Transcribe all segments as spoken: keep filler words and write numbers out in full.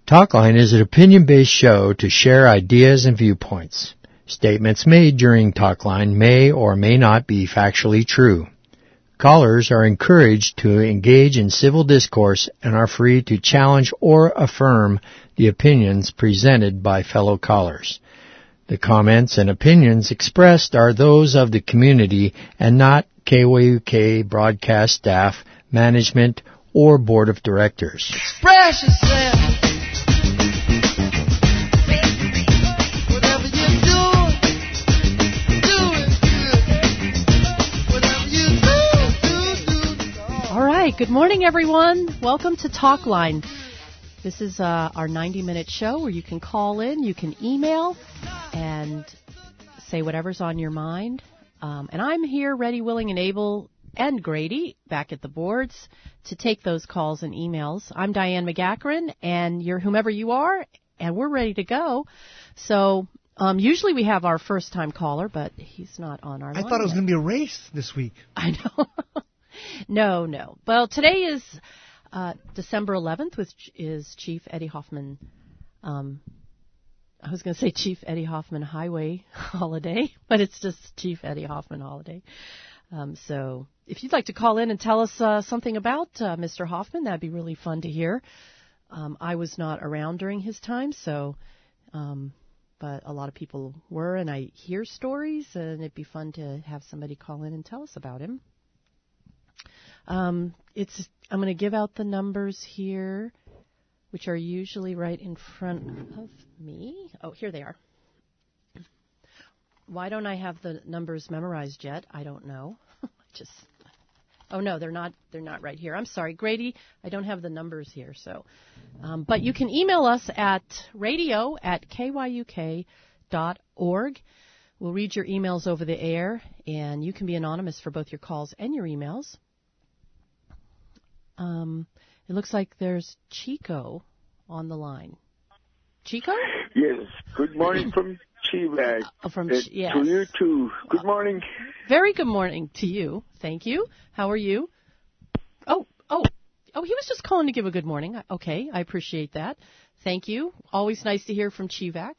Talkline is an opinion-based show to share ideas and viewpoints. Statements made during Talkline may or may not be factually true. Callers are encouraged to engage in civil discourse and are free to challenge or affirm the opinions presented by fellow callers. The comments and opinions expressed are those of the community and not K Y U K broadcast staff, management, or board of directors. Express yourself. Whatever you do, do it good. Whatever you do, do, do. All right. Good morning, everyone. Welcome to Talkline. This is uh, our ninety-minute show where you can call in, you can email, and say whatever's on your mind. Um, and I'm here, ready, willing, and able, and Grady, back at the boards, to take those calls and emails. I'm Diane McGackran, and you're whomever you are, and we're ready to go. So um, usually we have our first-time caller, but he's not on our I line thought it was yet. going to be a race this week. I know. no, no. Well, today is uh, December eleventh, which is Chief Eddie Hoffman. Um, I was going to say Chief Eddie Hoffman Highway holiday, but it's just Chief Eddie Hoffman holiday. Um, so if you'd like to call in and tell us uh, something about uh, Mister Hoffman, that'd be really fun to hear. Um, I was not around during his time, so um, but a lot of people were, and I hear stories, and it'd be fun to have somebody call in and tell us about him. Um, it's I'm going to give out the numbers here, which are usually right in front of me. Oh, here they are. Why don't I have the numbers memorized yet? I don't know. Just oh no, they're not. They're not right here. I'm sorry, Grady. I don't have the numbers here. So, um, but you can email us at radio at k y u k dot org. We'll read your emails over the air, and you can be anonymous for both your calls and your emails. Um, it looks like there's Chico on the line. Chico? Yes. Good morning from Chivag. Oh, from uh, Ch- yes. To you too. Good morning. Very good morning to you. Thank you. How are you? Oh, oh, oh, he was just calling to give a good morning. Okay, I appreciate that. Thank you. Always nice to hear from Chivak.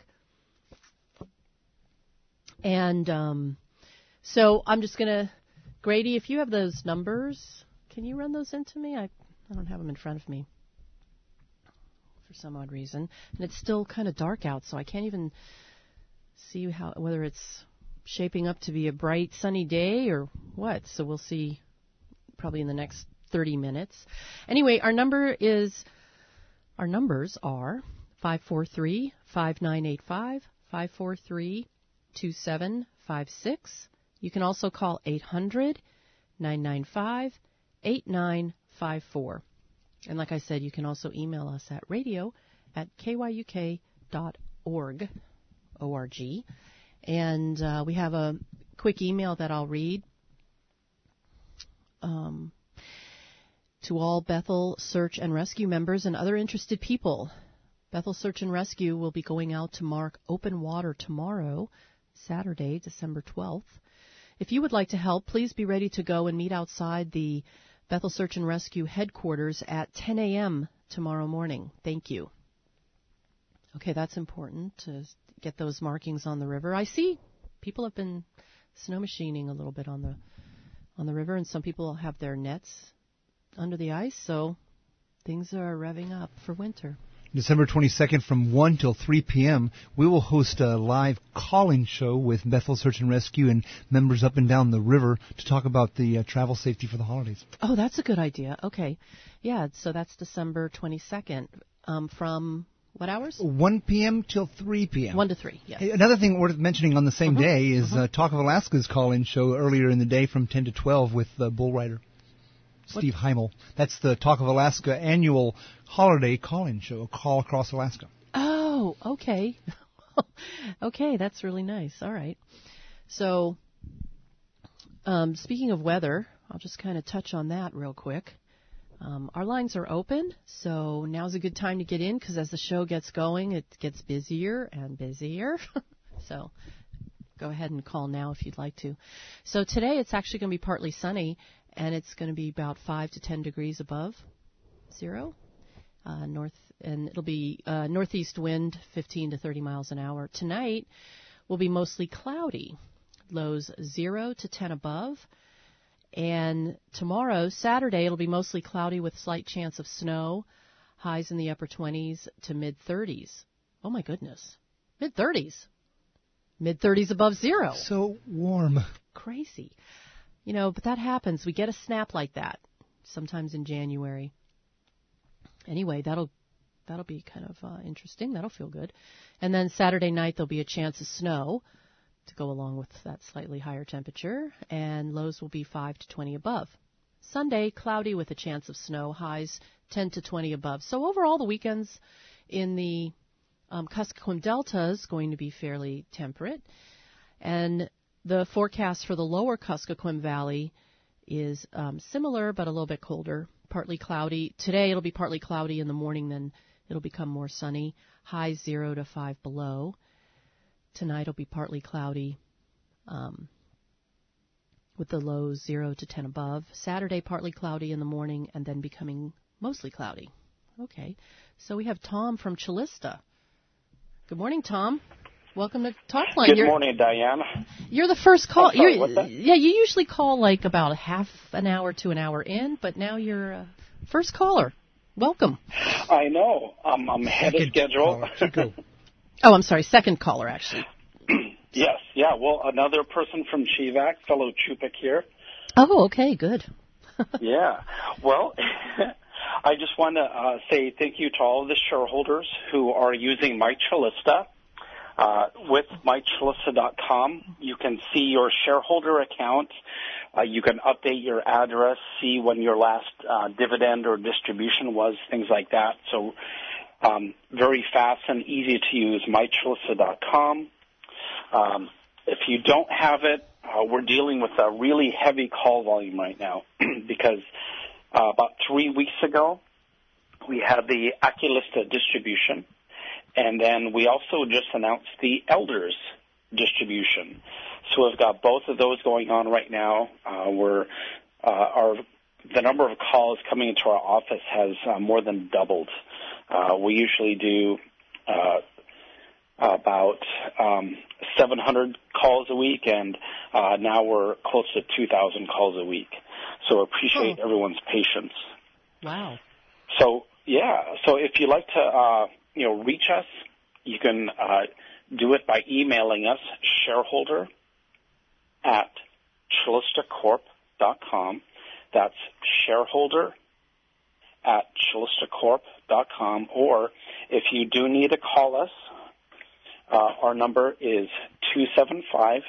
And um, so I'm just going to, Grady, if you have those numbers, can you run those into me? I, I don't have them in front of me for some odd reason. And it's still kind of dark out, so I can't even see how whether it's shaping up to be a bright, sunny day or what. So we'll see probably in the next thirty minutes. Anyway, our number is, our numbers are five four three, five nine eight five, five four three, two seven five six. You can also call eight hundred, nine nine five, eight nine five four. And like I said, you can also email us at radio at k y u k dot org, O R G. And uh, we have a quick email that I'll read. Um, to all Bethel Search and Rescue members and other interested people, Bethel Search and Rescue will be going out to mark open water tomorrow, Saturday, December twelfth. If you would like to help, please be ready to go and meet outside the Bethel Search and Rescue headquarters at ten a.m. tomorrow morning. Thank you. Okay, that's important to get those markings on the river. I see people have been snow machining a little bit on the on the river, and some people have their nets under the ice, so things are revving up for winter. December twenty-second from one till three p.m., we will host a live call-in show with Bethel Search and Rescue and members up and down the river to talk about the uh, travel safety for the holidays. Oh, that's a good idea. Okay. Yeah, so that's December twenty-second um, from what hours? one p.m. till three p.m. one to three, yes. Hey, another thing worth mentioning on the same Uh-huh. day is Uh-huh. uh, Talk of Alaska's call-in show earlier in the day from ten to twelve with uh, bull rider Steve Heimel. That's the Talk of Alaska annual holiday call-in show, a call across Alaska. Oh, okay. Okay, that's really nice. All right. So, um, speaking of weather, I'll just kind of touch on that real quick. Um, our lines are open, so now's a good time to get in because as the show gets going, it gets busier and busier. So go ahead and call now if you'd like to. So today it's actually going to be partly sunny, and it's going to be about five to ten degrees above zero. Uh, north and it'll be uh, northeast wind, fifteen to thirty miles an hour. Tonight will be mostly cloudy, lows zero to ten above. And tomorrow, Saturday, it'll be mostly cloudy with slight chance of snow, highs in the upper twenties to mid thirties. Oh my goodness, mid thirties, mid thirties above zero. So warm. Crazy, you know. But that happens. We get a snap like that sometimes in January. Anyway, that'll that'll be kind of uh, interesting. That'll feel good. And then Saturday night, there'll be a chance of snow to go along with that slightly higher temperature, and lows will be five to twenty above. Sunday, cloudy with a chance of snow, highs ten to twenty above. So overall, the weekends in the um, Kuskokwim Delta is going to be fairly temperate. And the forecast for the lower Kuskokwim Valley is um, similar, but a little bit colder. Partly cloudy. Today it'll be partly cloudy in the morning, then it'll become more sunny. Highs zero to five below. Tonight it'll be partly cloudy um, with the lows zero to ten above. Saturday partly cloudy in the morning and then becoming mostly cloudy. Okay, so we have Tom from Chilista. Good morning, Tom. Welcome to Talkline. Good you're, morning, Diane. You're the first call. I'm sorry, you're, what's that? Yeah, you usually call like about a half an hour to an hour in, but now you're uh, first caller. Welcome. I know. I'm, I'm ahead of schedule. Oh, I'm sorry, second caller, actually. Yes, yeah. Well, another person from Chivac, fellow Chupik here. Oh, okay, good. Yeah. Well, I just want to uh, say thank you to all the shareholders who are using My Chilista. Uh, with my chilista dot com, you can see your shareholder account. Uh, you can update your address, see when your last uh, dividend or distribution was, things like that. So um, very fast and easy to use, my chilista dot com. Um, if you don't have it, uh, we're dealing with a really heavy call volume right now because uh, about three weeks ago, we had the Aculista distribution. And then we also just announced the Elders distribution. So we've got both of those going on right now. Uh, we're, uh, our, the number of calls coming into our office has uh, more than doubled. Uh, we usually do uh, about um, seven hundred calls a week, and uh, now we're close to two thousand calls a week. So appreciate oh. everyone's patience. Wow. So, yeah, so if you'd like to... Uh, you know, reach us. You can uh, do it by emailing us, shareholder at chilista corp dot com. That's shareholder at chilista corp dot com. Or if you do need to call us, uh, our number is two seven five,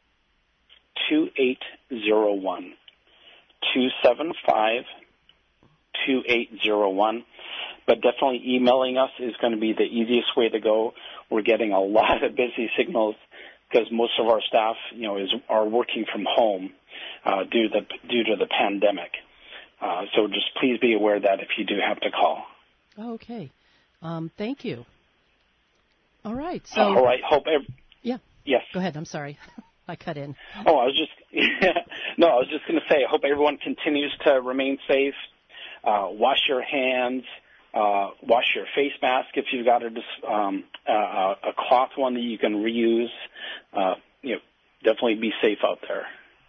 two eight zero one. two seven five, two eight zero one. But definitely emailing us is going to be the easiest way to go. We're getting a lot of busy signals because most of our staff, you know, is are working from home uh, due to the due to the pandemic. Uh, so just please be aware of that if you do have to call. Okay, um, thank you. All right. So. Uh, all right. Hope. Ev- yeah. Yes. Go ahead. I'm sorry. I cut in. Oh, I was just no. I was just going to say. I hope everyone continues to remain safe. Uh, wash your hands. Uh, wash your face mask if you've got a, um, uh, a cloth one that you can reuse. Uh, you know, definitely be safe out there.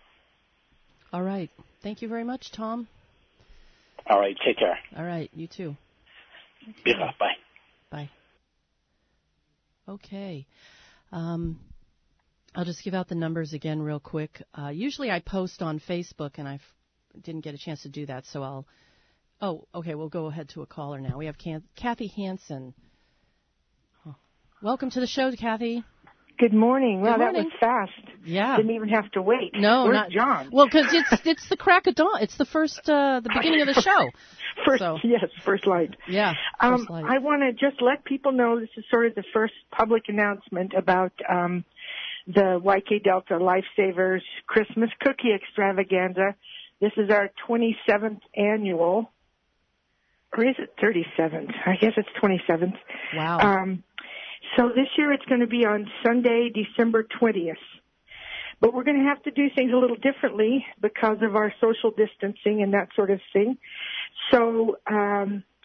All right. Thank you very much, Tom. All right. Take care. All right. You too. Okay. Yeah. Bye. Bye. Okay. Um, I'll just give out the numbers again real quick. Uh, usually I post on Facebook, and I didn't get a chance to do that, so I'll Oh, okay, we'll go ahead to a caller now. We have Kathy Hansen. Oh. Welcome to the show, Kathy. Good morning. Well, Good morning. That was fast. Yeah. Didn't even have to wait. No, Where's not John? Well, because it's it's the crack of dawn. It's the first, uh, the beginning of the show. first, so. Yes, first light. Yeah. Um, first light. I want to just let people know this is sort of the first public announcement about um, the Y K Delta Lifesavers Christmas Cookie Extravaganza. This is our twenty-seventh annual. Or is it thirty-seventh? I guess it's twenty-seventh. Wow. Um, so this year it's going to be on Sunday, December twentieth. But we're going to have to do things a little differently because of our social distancing and that sort of thing. So um,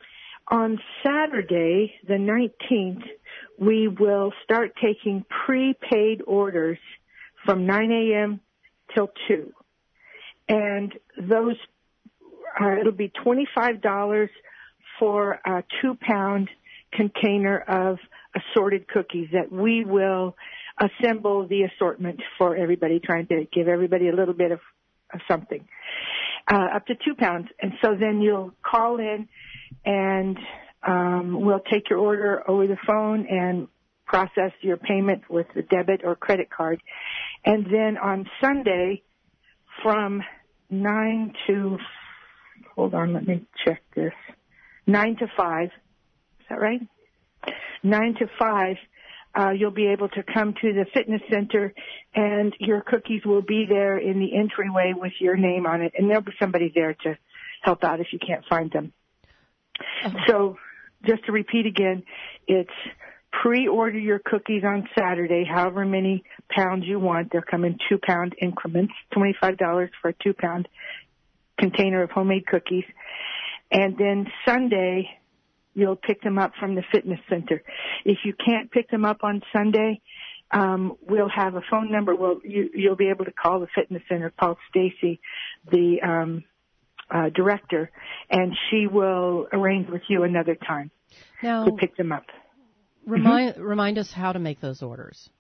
On Saturday, the nineteenth, we will start taking prepaid orders from nine a.m. till two. And those, uh, it'll be twenty-five dollars for a two-pound container of assorted cookies that we will assemble the assortment for everybody, trying to give everybody a little bit of, of something, uh, up to two pounds. And so then you'll call in and um, we'll take your order over the phone and process your payment with a debit or credit card. And then on Sunday from nine to, hold on, let me check this, nine to five, is that right? nine to five, uh, you'll be able to come to the fitness center and your cookies will be there in the entryway with your name on it. And there'll be somebody there to help out if you can't find them. Uh-huh. So just to repeat again, it's pre-order your cookies on Saturday, however many pounds you want. They'll come in two-pound increments, twenty-five dollars for a two-pound container of homemade cookies. And then Sunday, you'll pick them up from the fitness center. If you can't pick them up on Sunday, um, we'll have a phone number. We'll, you, you'll be able to call the fitness center, call Stacy, the um, uh, director, and she will arrange with you another time now, to pick them up. Remind mm-hmm. remind us how to make those orders.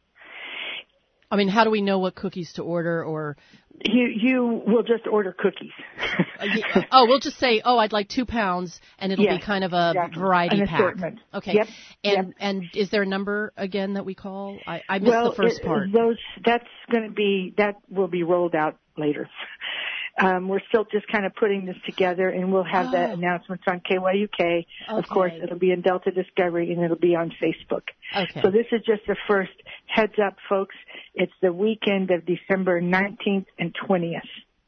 I mean, how do we know what cookies to order? Or you you will just order cookies. uh, yeah. Oh, we'll just say, oh, I'd like two pounds, and it'll yes, be kind of a exactly. variety An pack. Assortment. Okay. Yep. And yep. and is there a number again that we call? I, I missed well, the first it, part. Those that's going to be that will be rolled out later. Um, we're still just kind of putting this together, and we'll have oh. the announcements on K Y U K. Okay. Of course, it'll be in Delta Discovery, and it'll be on Facebook. Okay. So this is just the first heads up, folks. It's the weekend of December nineteenth and twentieth.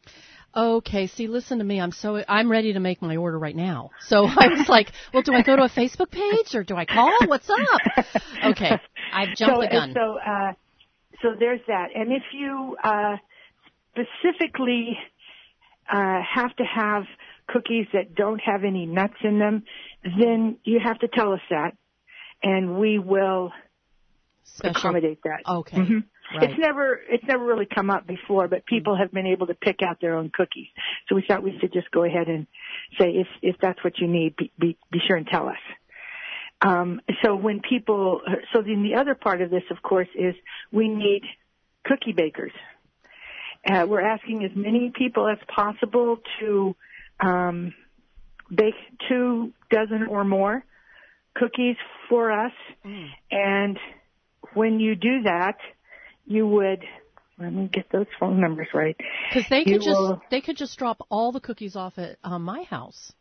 Okay. See, listen to me. I'm so I'm ready to make my order right now. So I was like, well, do I go to a Facebook page or do I call? What's up? Okay. I've jumped so, the gun. So, uh, so there's that. And if you uh, specifically Uh, have to have cookies that don't have any nuts in them, then you have to tell us that, and we will Special. accommodate that. Okay, mm-hmm. right. It's never it's never really come up before, but people have been able to pick out their own cookies. So we thought we should just go ahead and say if if that's what you need, be be, be sure and tell us. Um, so when people, so then the other part of this, of course, is we need cookie bakers. Uh, we're asking as many people as possible to um, bake two dozen or more cookies for us. Mm. And when you do that, you would, let me get those phone numbers right. Because they could you just will, they could just drop all the cookies off at uh, my house.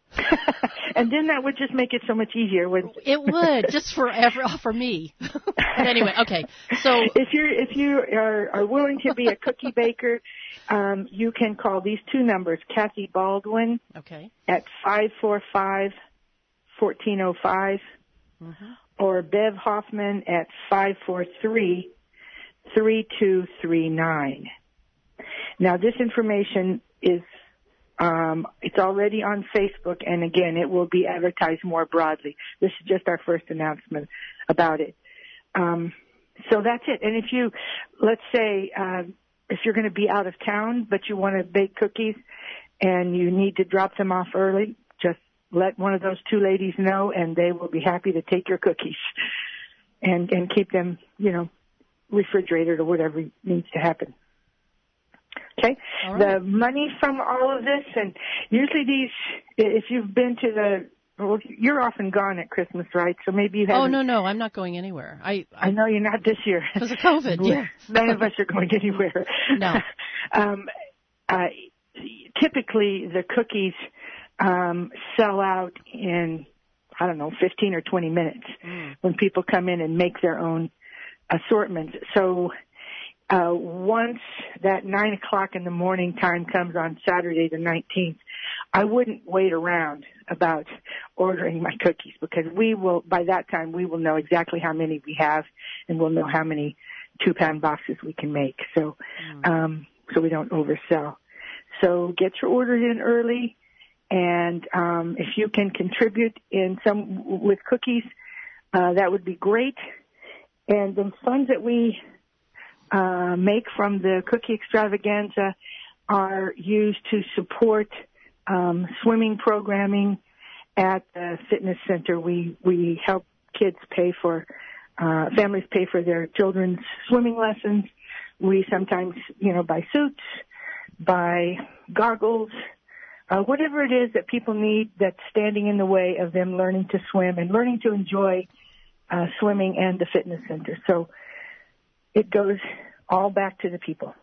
And then that would just make it so much easier. Wouldn't it? It would, just for every, for me. But anyway, okay. So if you're if you are, are willing to be a cookie baker, um, you can call these two numbers: Kathy Baldwin, okay, at five four five, one four zero five, mm-hmm. or Bev Hoffman at five four three, three two three nine. Now, this information is. Um, it's already on Facebook, and again, it will be advertised more broadly. This is just our first announcement about it. Um, so that's it. And if you, let's say, uh, if you're going to be out of town, but you want to bake cookies and you need to drop them off early, just let one of those two ladies know, and they will be happy to take your cookies and, and keep them, you know, refrigerated or whatever needs to happen. Okay. Right. The money from all of this, and usually these, if you've been to the, well, you're often gone at Christmas, right? So maybe you have. Oh, no, no, I'm not going anywhere. I I, I know you're not this year. Because of COVID, yeah. None of us are going anywhere. No. um, uh, typically, the cookies um, sell out in, I don't know, fifteen or twenty minutes mm. when people come in and make their own assortment. So, Uh, once that nine o'clock in the morning time comes on Saturday the nineteenth, I wouldn't wait around about ordering my cookies, because we will, by that time, we will know exactly how many we have, and we'll know how many two-pound boxes we can make. So, mm. um, so we don't oversell. So get your orders in early, And um, if you can contribute in some with cookies, uh, that would be great. And the funds that we uh, make from the cookie extravaganza are used to support um, swimming programming at the fitness center. We we help kids pay for uh, families pay for their children's swimming lessons. We sometimes, you know, buy suits, buy goggles, uh, whatever it is that people need that's standing in the way of them learning to swim and learning to enjoy uh, swimming and the fitness center. So it goes all back to the people.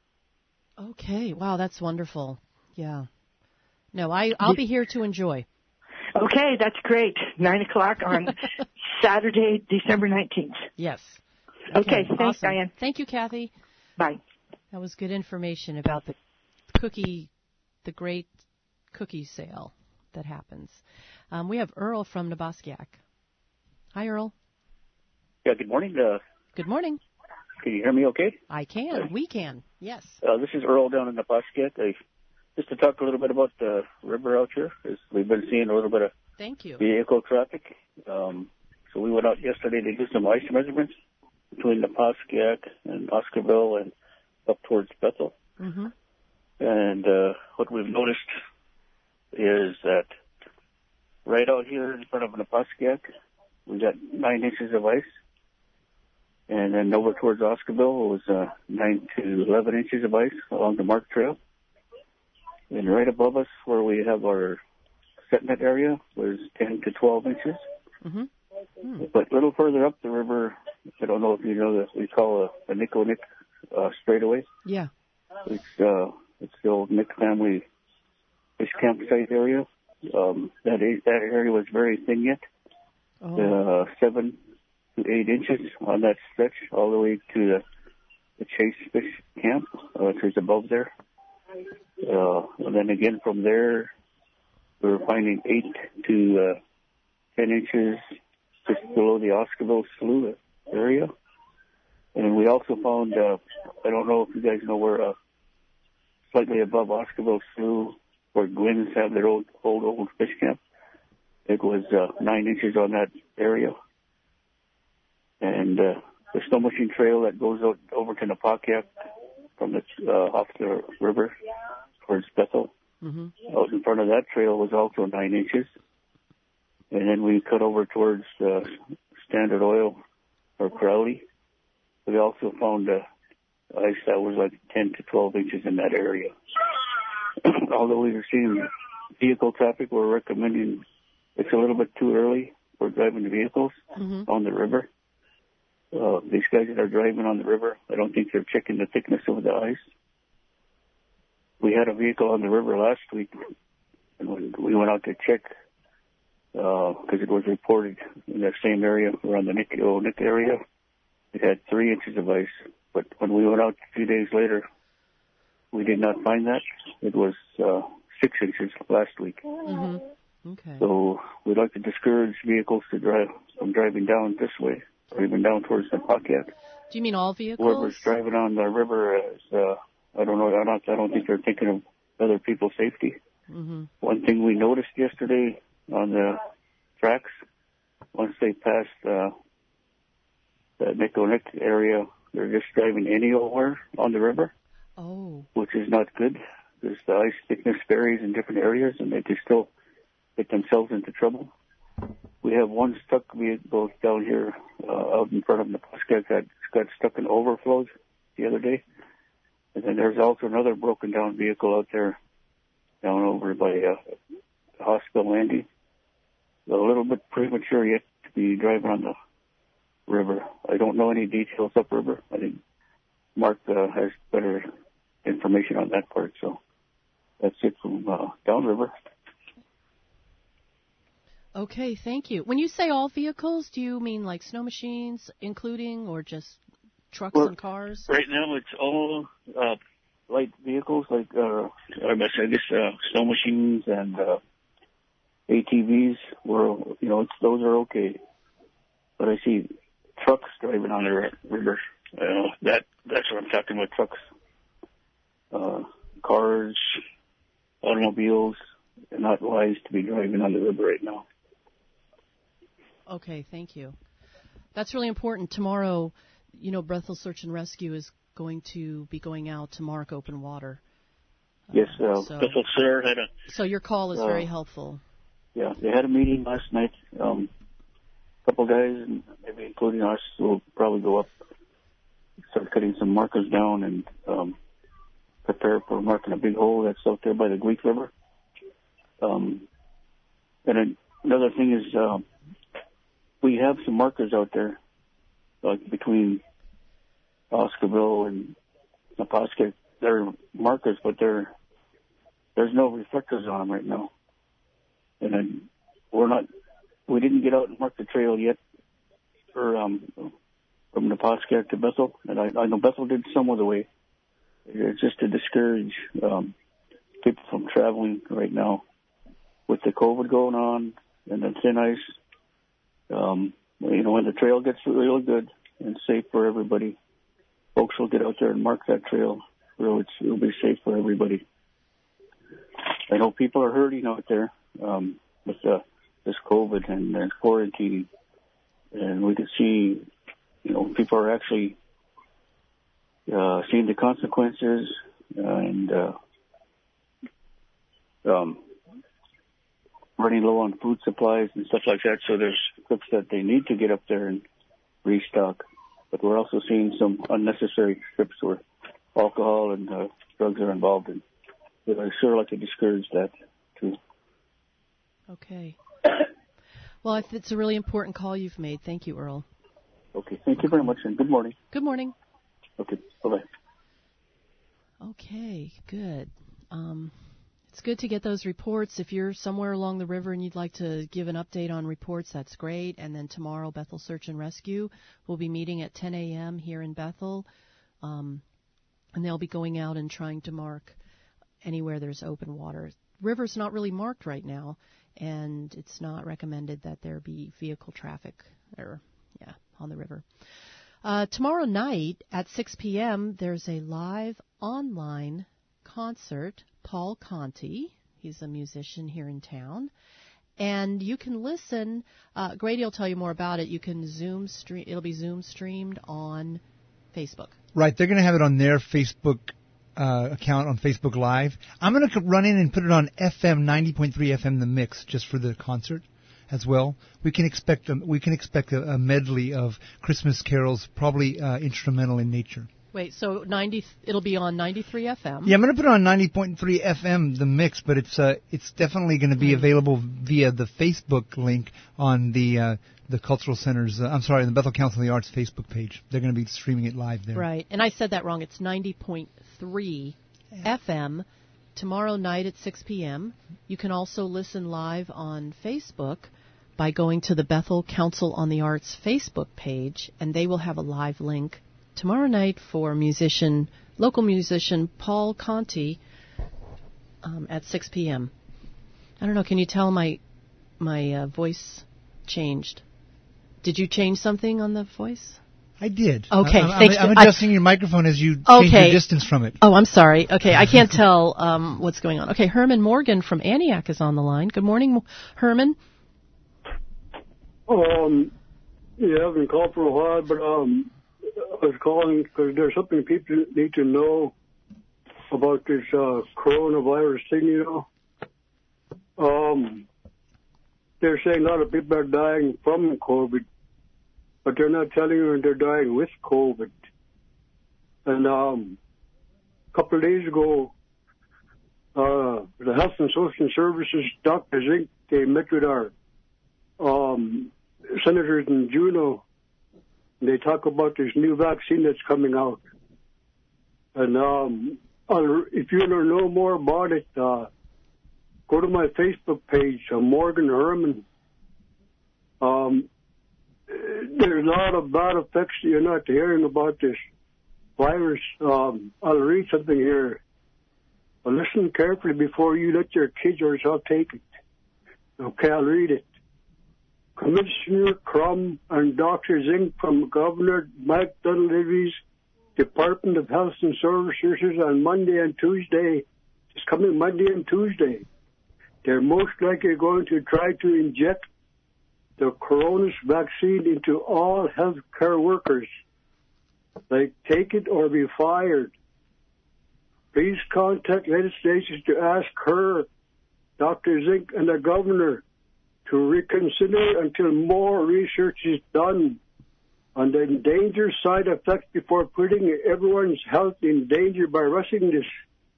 Okay. Wow, that's wonderful. Yeah. No, I, I'll be here to enjoy. Okay, that's great. Nine o'clock on Saturday, December nineteenth. Yes. Okay, thanks, awesome. Diane. Thank you, Kathy. Bye. That was good information about the cookie, the great cookie sale that happens. Um, we have Earl from Nebaskiak. Hi, Earl. Yeah, good morning. Uh, Good morning. can you hear me okay? I can. We can. Yes. Uh, this is Earl down in Nebaskiak. I Just to talk a little bit about the river out here, as we've been seeing a little bit of Thank you. vehicle traffic. Um, so we went out yesterday to do some ice measurements between Nebaskiak and Oscarville and up towards Bethel. Mm-hmm. And uh, what we've noticed is that right out here in front of Nebaskiak, we got nine inches of ice. And then over towards Oscarville, it was uh, nine to eleven inches of ice along the Mark Trail. And right above us, where we have our set net area, was ten to twelve inches. Mm-hmm. Hmm. But a little further up the river, I don't know if you know that we call a, a Nico-Nick uh, straightaway. Yeah. It's uh, it's the old Nick family fish campsite area. Um, that a- that area was very thin yet, Oh. uh, seven to eight inches on that stretch, all the way to the, the Chase Fish Camp, uh, which is above there. Uh, and then again from there, we were finding eight to uh, ten inches just below the Oscarville Slough area. And we also found, uh, I don't know if you guys know where, uh, slightly above Oscarville Slough, where Gwynn's have their old, old, old fish camp. It was uh, nine inches on that area. And uh, the snow machine trail that goes out over to Nebaskiak from the uh, off the river towards Bethel, Mm-hmm. out in front of that trail was also nine inches. And then we cut over towards uh, Standard Oil or Crowley. We also found uh, ice that was like ten to twelve inches in that area. Although we were seeing vehicle traffic, we're recommending it's a little bit too early for driving vehicles Mm-hmm. on the river. Uh, these guys that are driving on the river, I don't think they're checking the thickness of the ice. We had a vehicle on the river last week, and when we went out to check, because it was reported in that same area around the Nick, old Nick area, it had three inches of ice. But when we went out a few days later, we did not find that. It was uh, six inches last week. Mm-hmm. Okay. So we'd like to discourage vehicles to drive from driving down this way, or even down towards the Nebaskiak. Do you mean all vehicles? Whoever's driving on the river is, uh, I don't know, I don't, I don't think they're thinking of other people's safety. Mm-hmm. One thing we noticed yesterday on the tracks, once they passed uh, the Nico-Nick area, they're just driving any where on the river, Oh. which is not good because the ice thickness varies in different areas and they can still get themselves into trouble. We have one stuck vehicle down here uh, out in front of Nebaskiak that got stuck in overflows the other day. And then there's also another broken down vehicle out there down over by uh, the hospital landing. A little bit premature yet to be driving on the river. I don't know any details upriver. I think Mark uh, has better information on that part. So that's it from uh, downriver. Okay, thank you. When you say all vehicles, do you mean like snow machines, including, or just trucks Well, and cars? Right now it's all uh, light vehicles like uh, I guess uh, snow machines and uh, A T Vs. Were you know it's, those are okay, but I see trucks driving on the river. Uh, that that's what I'm talking about. Trucks, uh, cars, automobiles. not wise to be driving on the river right now. Okay, thank you. That's really important. Tomorrow, you know, Bethel Search and Rescue is going to be going out to mark open water. Yes, uh, so, Bethel Sir had a... So your call is uh, very helpful. Yeah, they had a meeting last night. Um, a couple guys, and maybe including us, will probably go up, start cutting some markers down, and um, prepare for marking a big hole that's out there by the Greek River. Um, and then another thing is, um, we have some markers out there, like between Oscarville and Naposka. They're markers, but they're, there's no reflectors on them right now. And then we're not, we didn't get out and mark the trail yet for, um, from Naposka to Bethel. And I, I know Bethel did some of the way. It's just to discourage um, people from traveling right now with the COVID going on and the thin ice. Um, you know, when the trail gets real good and safe for everybody, folks will get out there and mark that trail. It'll, it's, it'll be safe for everybody. I know people are hurting out there um, with uh, this COVID and, and quarantining, and we can see, you know, people are actually uh, seeing the consequences and uh, um, running low on food supplies and stuff like that. So there's trips that they need to get up there and restock. But we're also seeing some unnecessary trips where alcohol and uh, drugs are involved, and I sure like to discourage that too. Okay. Well, if it's a really important call you've made. Thank you, Earl. Okay. Thank you very much, and good morning. Good morning. Okay. Bye-bye. Okay, good. Um, it's good to get those reports. If you're somewhere along the river and you'd like to give an update on reports, that's great. And then tomorrow, Bethel Search and Rescue will be meeting at ten a.m. here in Bethel. Um, and they'll be going out and trying to mark anywhere there's open water. River's not really marked right now, and it's not recommended that there be vehicle traffic or, yeah, on the river. Uh, tomorrow night at six p.m., there's a live online concert. Paul Conti, he's a musician here in town, and you can listen. Uh, Grady will tell you more about it. You can Zoom stream. It'll be Zoom streamed on Facebook. Right, they're going to have it on their Facebook uh, account on Facebook Live. I'm going to run in and put it on F M ninety point three F M The Mix just for the concert as well. We can expect a, we can expect a, a medley of Christmas carols, probably uh, instrumental in nature. Wait, so ninety? It'll be on ninety-three F M. Yeah, I'm going to put it on ninety point three F M The Mix, but it's uh, it's definitely going to be available via the Facebook link on the uh, the Cultural Center's. Uh, I'm sorry, the Bethel Council of the Arts Facebook page. They're going to be streaming it live there. Right, and I said that wrong. It's ninety point three F M tomorrow night at six p.m. You can also listen live on Facebook by going to the Bethel Council on the Arts Facebook page, and they will have a live link tomorrow night for musician, local musician Paul Conti um, at six p.m. I don't know. Can you tell my my uh, voice changed? Did you change something on the voice? I did. Okay, I'm, thanks. I'm, I'm adjusting I, your microphone as you okay. change your distance from it. Oh, I'm sorry. Okay, I can't tell um, what's going on. Okay, Herman Morgan from Antioch is on the line. Good morning, Herman. Um, yeah, I've been called for a while, but um, I was calling because there's something people need to know about this uh, coronavirus thing, you know. Um, they're saying a lot of people are dying from COVID, but they're not telling you they're dying with COVID. And um, a couple of days ago, uh, the Health and Social Services Doctors Incorporated, they met with our um, senators in Juneau. They talk about this new vaccine that's coming out. And um, I'll, if you want to know more about it, uh, go to my Facebook page, uh, Morgan Herman. Um, there's a lot of bad effects that you're not hearing about this virus. Um, I'll read something here. But listen carefully before you let your kids or yourself take it. Okay, I'll read it. Commissioner Crum and Doctor Zink from Governor Mike Dunleavy's Department of Health and Services on Monday and Tuesday, it's coming Monday and Tuesday, they're most likely going to try to inject the coronavirus vaccine into all healthcare workers. Like, take it or be fired. Please contact legislators to ask her, Doctor Zink, and the governor to reconsider until more research is done on the dangerous side effects before putting everyone's health in danger by rushing this.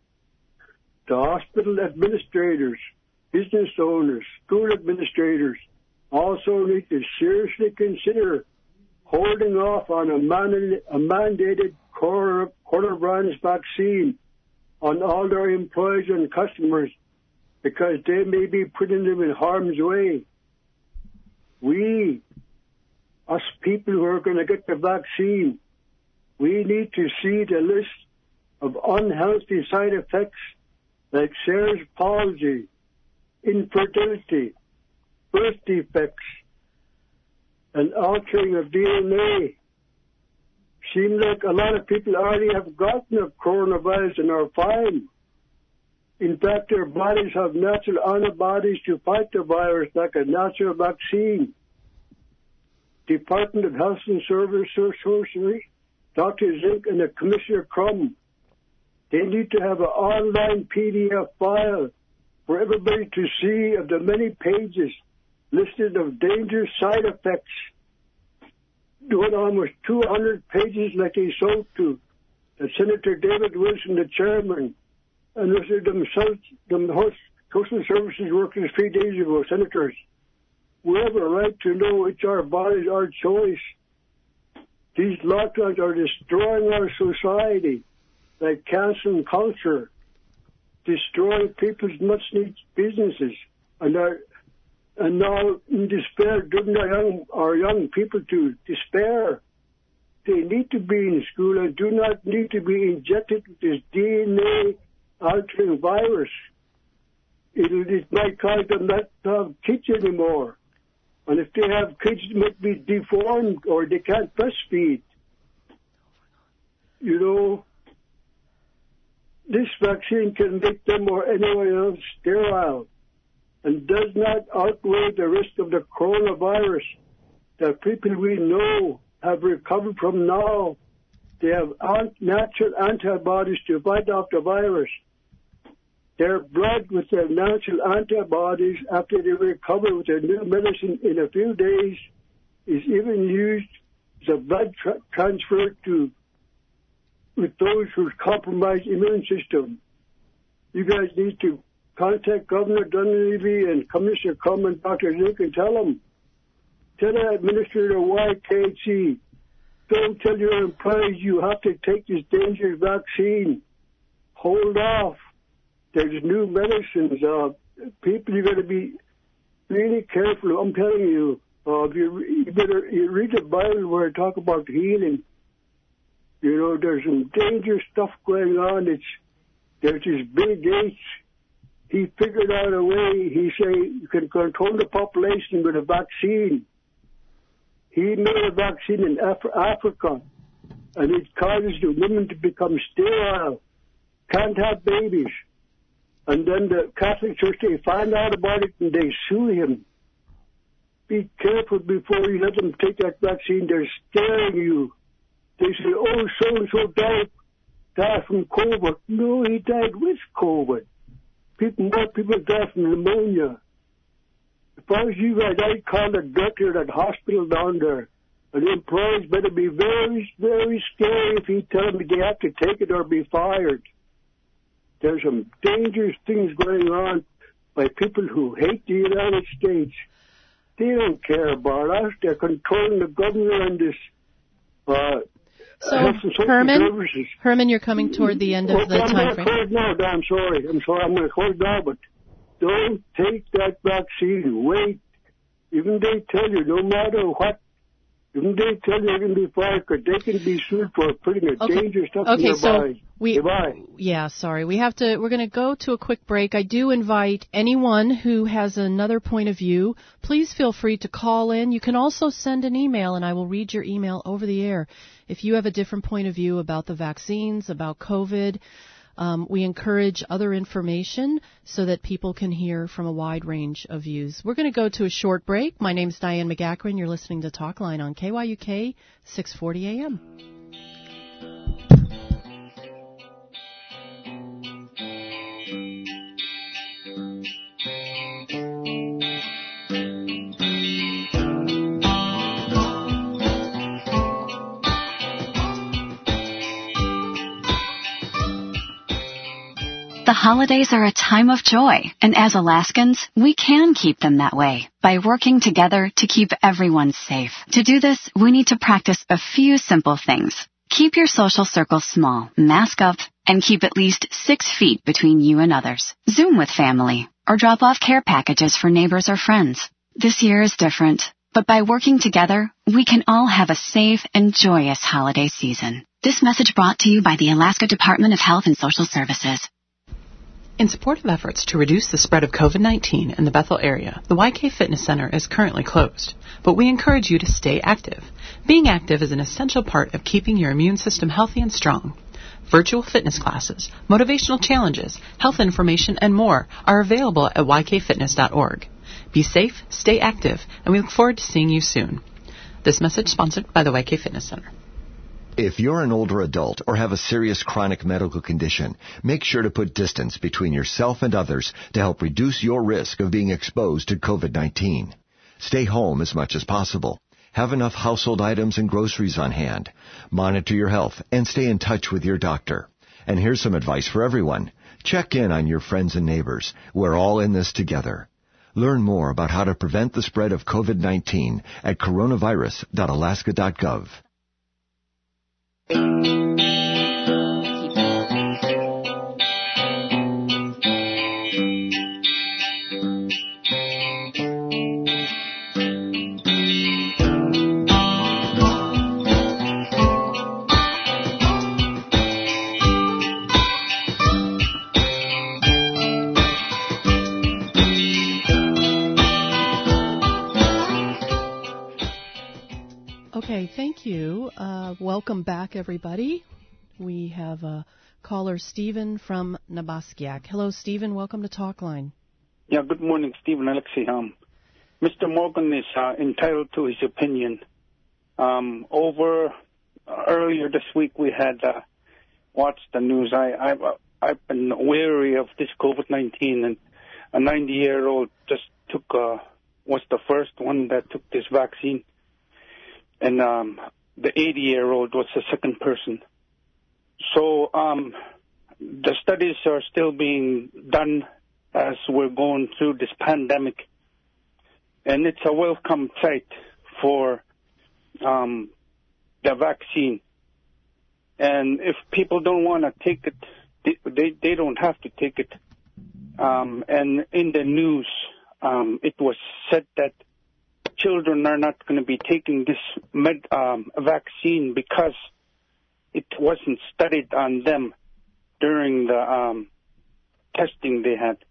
The hospital administrators, business owners, school administrators also need to seriously consider holding off on a, man- a mandated corona- coronavirus vaccine on all their employees and customers because they may be putting them in harm's way. We, us people who are going to get the vaccine, we need to see the list of unhealthy side effects like Seres palsy, infertility, birth defects, and altering of D N A. Seems like a lot of people already have gotten the coronavirus and are fine. In fact, their bodies have natural antibodies to fight the virus like a natural vaccine. Department of Health and Service Sorcery, Doctor Zink and the Commissioner Crum, they need to have an online P D F file for everybody to see of the many pages listed of dangerous side effects. Doing almost two hundred pages like they sold to the Senator David Wilson, the chairman, and listed themselves, them host, social services workers three days ago, senators. We have a right to know it's our bodies, our choice. These lockdowns are destroying our society, like canceling culture, destroying people's much-needed businesses, and are and now in despair, driven our young, our young people to despair. They need to be in school and do not need to be injected with this D N A-altering virus. It, it might cause them not to have kids anymore. And if they have kids, they might be deformed or they can't breastfeed. You know, this vaccine can make them or anyone else sterile and does not outweigh the risk of the coronavirus that people we know have recovered from now. They have natural antibodies to fight off the virus. Their blood with their natural antibodies after they recover with their new medicine in a few days is even used as a blood tra- transfer to with those whose compromised immune system. You guys need to contact Governor Dunleavy and Commissioner Crum and Doctor Zink and tell them, tell the Administrator Y K C, don't tell your employees you have to take this dangerous vaccine. Hold off. There's new medicines. Uh, people, you got to be really careful. I'm telling you, uh, if you, you better you read the Bible where it talk about healing. You know, there's some dangerous stuff going on. It's there's this Bill Gates. He figured out a way. He say you can control the population with a vaccine. He made a vaccine in Af- Africa, and it causes the women to become sterile, can't have babies. And then the Catholic Church, they find out about it and they sue him. Be careful before you let them take that vaccine. They're scaring you. They say, oh, so-and-so died, died from COVID. No, he died with COVID. People, more people die from pneumonia. If I was you guys, I'd call the doctor at that hospital down there. And the employees better be very, very scary if he tell them they have to take it or be fired. There's some dangerous things going on by people who hate the United States. They don't care about us. They're controlling the government and this uh, So, health and social Herman, services. Herman, you're coming toward the end of Oh, the I'm time going to frame. close now. No, I'm sorry. I'm sorry. I'm going to close now, but don't take that vaccine. Wait. Even they tell you, no matter what, even they tell you they can be fired because they can be sued for putting a Okay. dangerous stuff in Okay, their so body. we, Goodbye. yeah, sorry. We have to, we're going to go to a quick break. I do invite anyone who has another point of view, please feel free to call in. You can also send an email and I will read your email over the air. If you have a different point of view about the vaccines, about COVID, Um, we encourage other information so that people can hear from a wide range of views. We're going to go to a short break. My name is Diane McGackran. You're listening to Talkline on K Y U K, six forty A M. The holidays are a time of joy, and as Alaskans, we can keep them that way by working together to keep everyone safe. To do this, we need to practice a few simple things. Keep your social circle small, mask up, and keep at least six feet between you and others. Zoom with family, or drop off care packages for neighbors or friends. This year is different, but by working together, we can all have a safe and joyous holiday season. This message brought to you by the Alaska Department of Health and Social Services. In support of efforts to reduce the spread of COVID nineteen in the Bethel area, the Y K Fitness Center is currently closed, but we encourage you to stay active. Being active is an essential part of keeping your immune system healthy and strong. Virtual fitness classes, motivational challenges, health information, and more are available at y k fitness dot org. Be safe, stay active, and we look forward to seeing you soon. This message sponsored by the Y K Fitness Center. If you're an older adult or have a serious chronic medical condition, make sure to put distance between yourself and others to help reduce your risk of being exposed to COVID nineteen. Stay home as much as possible. Have enough household items and groceries on hand. Monitor your health and stay in touch with your doctor. And here's some advice for everyone. Check in on your friends and neighbors. We're all in this together. Learn more about how to prevent the spread of COVID nineteen at coronavirus dot alaska dot gov. Okay, thank you. Uh, welcome back, everybody. We have uh, caller Stephen from Nabaskiak. Hello, Stephen. Welcome to Talkline. Yeah, good morning, Stephen Alexei. Um, Mister Morgan is uh, entitled to his opinion. Um, over uh, earlier this week, we had uh, watched the news. I, I've, uh, I've been wary of this COVID nineteen, and a ninety-year-old just took uh, was the first one that took this vaccine. And um, the eighty-year-old was the second person. So um, the studies are still being done as we're going through this pandemic. And it's a welcome sight for um, the vaccine. And if people don't want to take it, they, they, they don't have to take it. Um, and in the news, um, it was said that children are not going to be taking this med, um, vaccine because it wasn't studied on them during the um, testing they had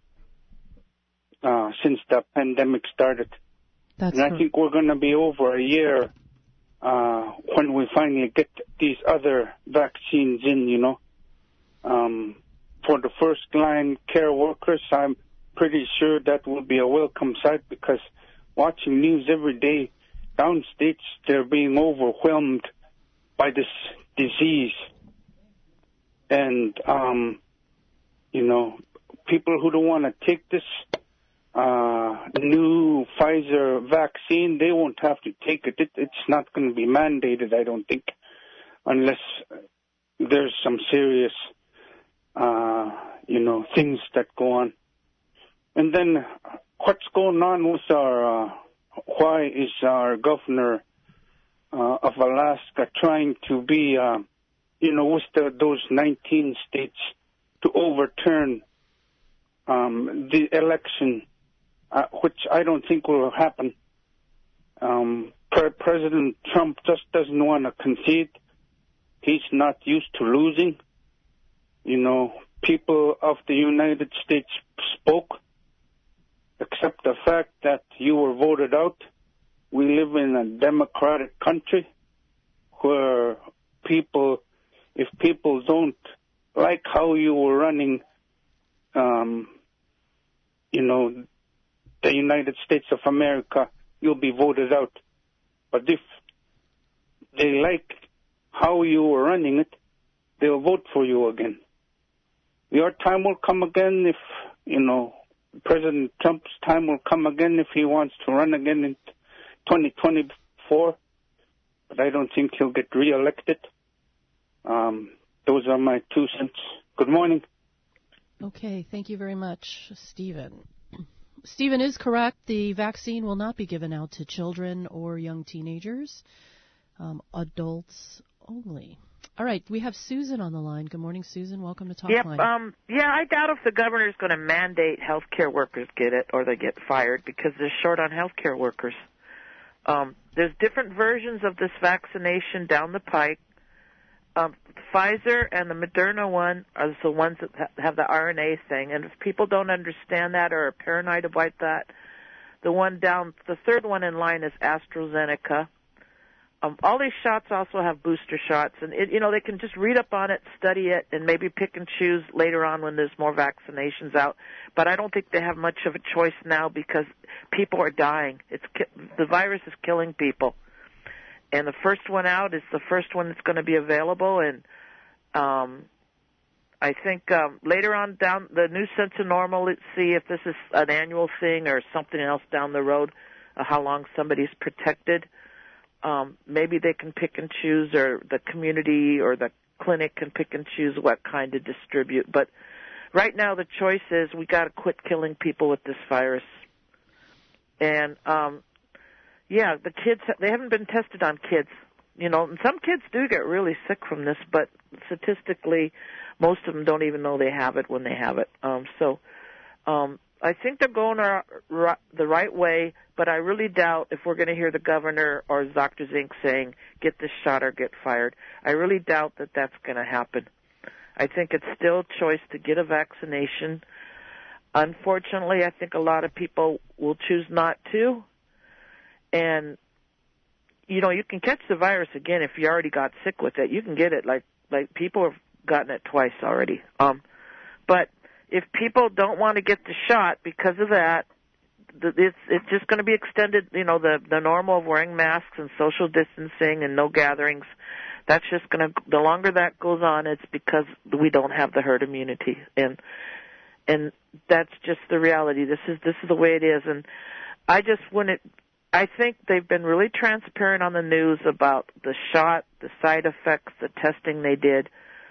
uh, since the pandemic started. That's and I right. think we're going to be over a year uh, when we finally get these other vaccines in, you know. Um, for the first line care workers, I'm pretty sure that will be a welcome sight because watching news every day, downstates, they're being overwhelmed by this disease. And, um, you know, people who don't want to take this uh, new Pfizer vaccine, they won't have to take it. it it's not going to be mandated, I don't think, unless there's some serious, uh, you know, things that go on. And then what's going on with our, uh, why is our governor uh, of Alaska trying to be, uh, you know, with the, those nineteen states to overturn um, the election, uh, which I don't think will happen. Um, Pre- President Trump just doesn't want to concede. He's not used to losing. You know, people of the United States spoke. Except the fact that you were voted out. We live in a democratic country where people, if people don't like how you were running, um, you know, the United States of America, you'll be voted out. But if they like how you were running it, they'll vote for you again. Your time will come again if, you know, President Trump's time will come again if he wants to run again in twenty twenty-four. But I don't think he'll get reelected. Um, those are my two cents. Good morning. Okay, thank you very much, Stephen. Stephen is correct. The vaccine will not be given out to children or young teenagers, um, adults only. All right, we have Susan on the line. Good morning, Susan. Welcome to Talk Yep. Line. Um, yeah, I doubt if the governor's going to mandate healthcare workers get it or they get fired because they're short on healthcare workers. Um, there's different versions of this vaccination down the pike. Um, Pfizer and the Moderna one are the ones that ha- have the R N A thing, and if people don't understand that or are paranoid about that, the one down, the third one in line is AstraZeneca. Um, all these shots also have booster shots, and it, you know they can just read up on it, study it, and maybe pick and choose later on when there's more vaccinations out. But I don't think they have much of a choice now because people are dying. It's the virus is killing people, and the first one out is the first one that's going to be available. And um, I think um, later on down the new sense of normal, let's see if this is an annual thing or something else down the road, uh, how long somebody's protected. Um, maybe they can pick and choose, or the community or the clinic can pick and choose what kind to distribute. But right now the choice is we got to quit killing people with this virus. And, um, yeah, the kids, they haven't been tested on kids. You know, and some kids do get really sick from this, but statistically most of them don't even know they have it when they have it. Um, so um, I think they're going the right way, but I really doubt if we're going to hear the governor or Doctor Zink saying, get this shot or get fired. I really doubt that that's going to happen. I think it's still a choice to get a vaccination. Unfortunately, I think a lot of people will choose not to. And, you know, you can catch the virus again if you already got sick with it. You can get it like, like people have gotten it twice already. Um, but if people don't want to get the shot because of that, it's it's just going to be extended, you know, the the normal of wearing masks and social distancing and no gatherings. That's just going to, the longer that goes on, it's because we don't have the herd immunity, and and that's just the reality. This is this is the way it is, and I just when it, I think they've been really transparent on the news about the shot, the side effects, the testing they did.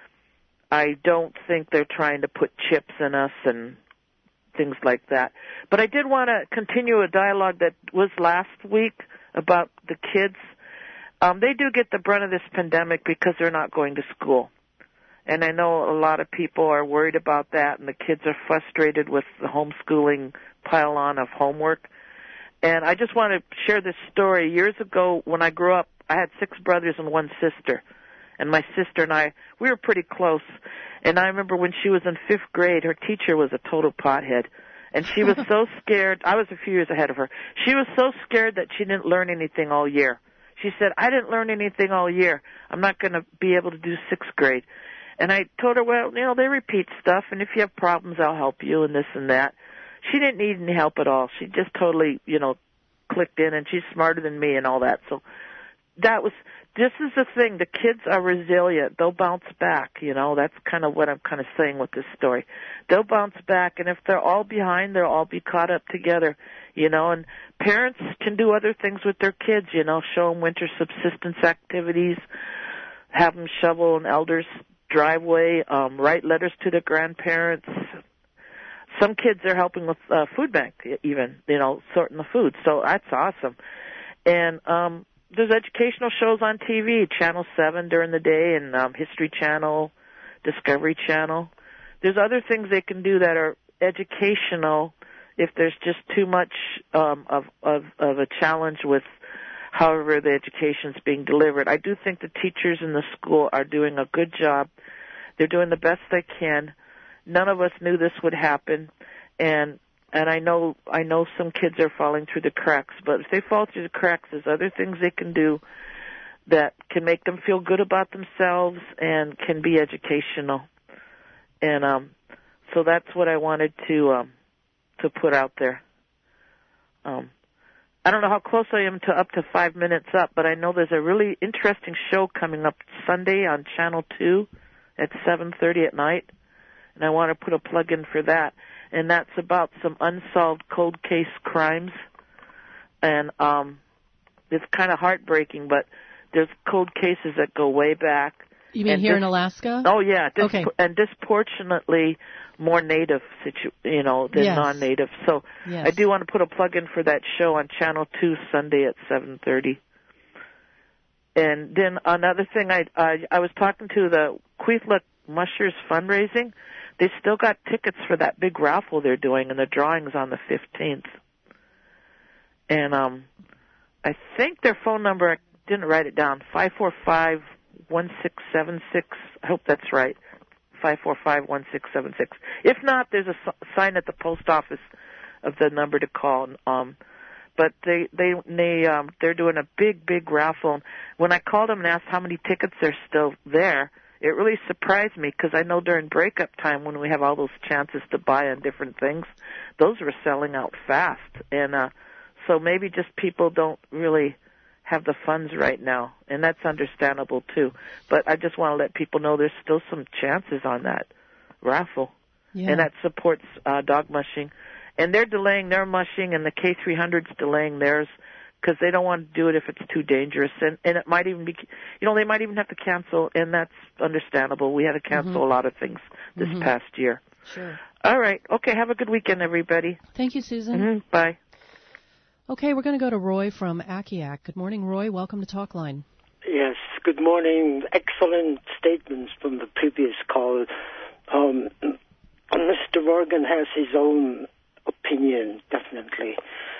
I don't think they're trying to put chips in us and things like that. But I did want to continue a dialogue that was last week about the kids. Um, they do get the brunt of this pandemic because they're not going to school. And I know a lot of people are worried about that, and the kids are frustrated with the homeschooling pile-on of homework. And I just want to share this story. Years ago, when I grew up, I had six brothers and one sister. And my sister and I, we were pretty close. And I remember when she was in fifth grade, her teacher was a total pothead. And she was so scared. I was a few years ahead of her. She was so scared that she didn't learn anything all year. She said, I didn't learn anything all year. I'm not going to be able to do sixth grade. And I told her, well, you know, they repeat stuff, and if you have problems, I'll help you and this and that. She didn't need any help at all. She just totally, you know, clicked in, and she's smarter than me and all that. So that was, this is the thing. The kids are resilient. They'll bounce back, you know. That's kind of what I'm kind of saying with this story. They'll bounce back, and if they're all behind, they'll all be caught up together, you know. And parents can do other things with their kids, you know, show them winter subsistence activities, have them shovel an elder's driveway, um, write letters to the grandparents. Some kids are helping with uh, food bank, even, you know, sorting the food. So that's awesome. And um, there's educational shows on T V, Channel seven during the day, and um, History Channel, Discovery Channel. There's other things they can do that are educational if there's just too much um, of, of, of a challenge with however the education's being delivered. I do think the teachers in the school are doing a good job. They're doing the best they can. None of us knew this would happen, and and I know I know some kids are falling through the cracks, but if they fall through the cracks, there's other things they can do that can make them feel good about themselves and can be educational. And um, so that's what I wanted to um, to put out there. Um, I don't know how close I am to up to five minutes up, but I know there's a really interesting show coming up Sunday on Channel two at seven thirty at night, and I want to put a plug in for that. And that's about some unsolved cold case crimes, and um, it's kind of heartbreaking, but there's cold cases that go way back. You mean and here dis- in Alaska? Oh yeah, dis- Okay. and disproportionately more native, situ- you know, than Yes. non-native. So Yes. I do want to put a plug in for that show on Channel two Sunday at seven thirty. And then another thing, I I, I was talking to the Queethla Mushers fundraising. They still got tickets for that big raffle they're doing, and the drawing's on the fifteenth. And um, I think their phone number, I didn't write it down, five four five, one six seven six. I hope that's right, five four five, one six seven six. If not, there's a s- sign at the post office of the number to call. Um, but they they they um, they're doing a big big raffle. When I called them and asked how many tickets are still there, it really surprised me, because I know during breakup time when we have all those chances to buy on different things, those were selling out fast. And uh, so maybe just people don't really have the funds right now, and that's understandable too. But I just want to let people know there's still some chances on that raffle, Yeah. and that supports uh, dog mushing. And they're delaying their mushing, and the K three hundred's delaying theirs, because they don't want to do it if it's too dangerous. And, and it might even be, you know, they might even have to cancel, and that's understandable. We had to cancel Mhm. a lot of things this Mhm. past year. Sure. All right. Okay, have a good weekend, everybody. Thank you, Susan. hmm Bye. Okay, we're going to go to Roy from Akiak. Good morning, Roy. Welcome to Talkline. Yes, good morning. Excellent statements from the previous call. Um, Mister Morgan has his own opinion, definitely.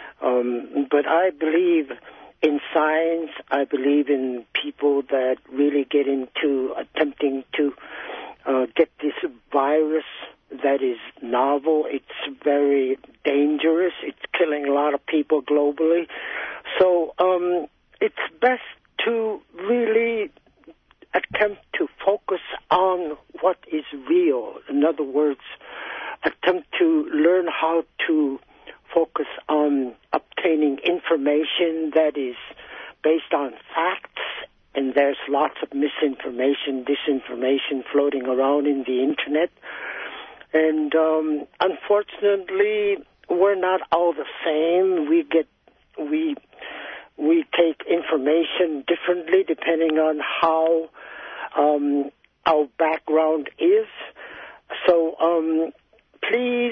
Um, but I believe in science. I believe in people that really get into attempting to uh, get this virus that is novel. It's very dangerous. It's killing a lot of people globally. So um, it's best to really attempt to focus on what is real. In other words, attempt to learn how to focus on obtaining information that is based on facts, and there's lots of misinformation, disinformation floating around in the internet. And um, unfortunately, we're not all the same. We get we we take information differently depending on how um, our background is. So um, please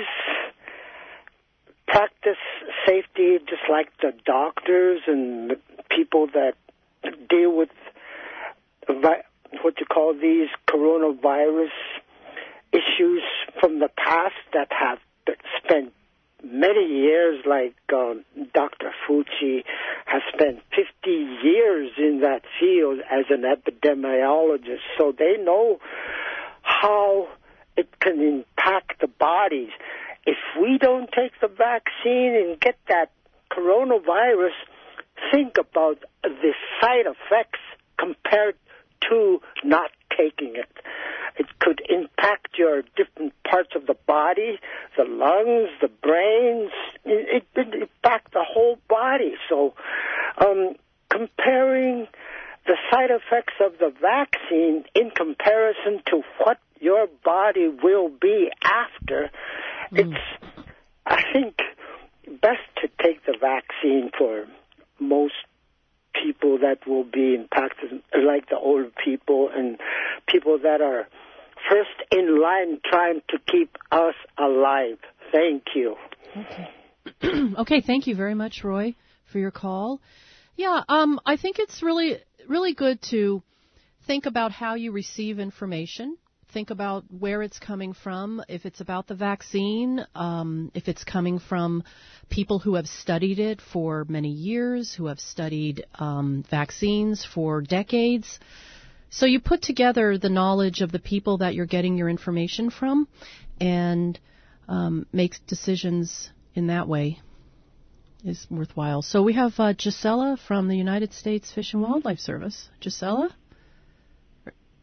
practice safety, just like the doctors and the people that deal with vi- what you call these coronavirus issues from the past that have spent many years, like um, Doctor Fauci has spent fifty years in that field as an epidemiologist, so they know how it can impact the bodies. If we don't take the vaccine and get that coronavirus, think about the side effects compared to not taking it. It could impact your different parts of the body, the lungs, the brains. It could impact the whole body. So um, comparing the side effects of the vaccine in comparison to what your body will be after, mm. it's, I think, best to take the vaccine for most people that will be impacted, like the old people and people that are first in line trying to keep us alive. Thank you. Okay. Okay, thank you very much, Roy, for your call. Yeah, um, I think it's really, really good to think about how you receive information. Think about where it's coming from, if it's about the vaccine, um, if it's coming from people who have studied it for many years, who have studied um, vaccines for decades. So you put together the knowledge of the people that you're getting your information from and um, make decisions in that way is worthwhile. So we have uh, Gisela from the United States Fish and Wildlife Service. Gisela?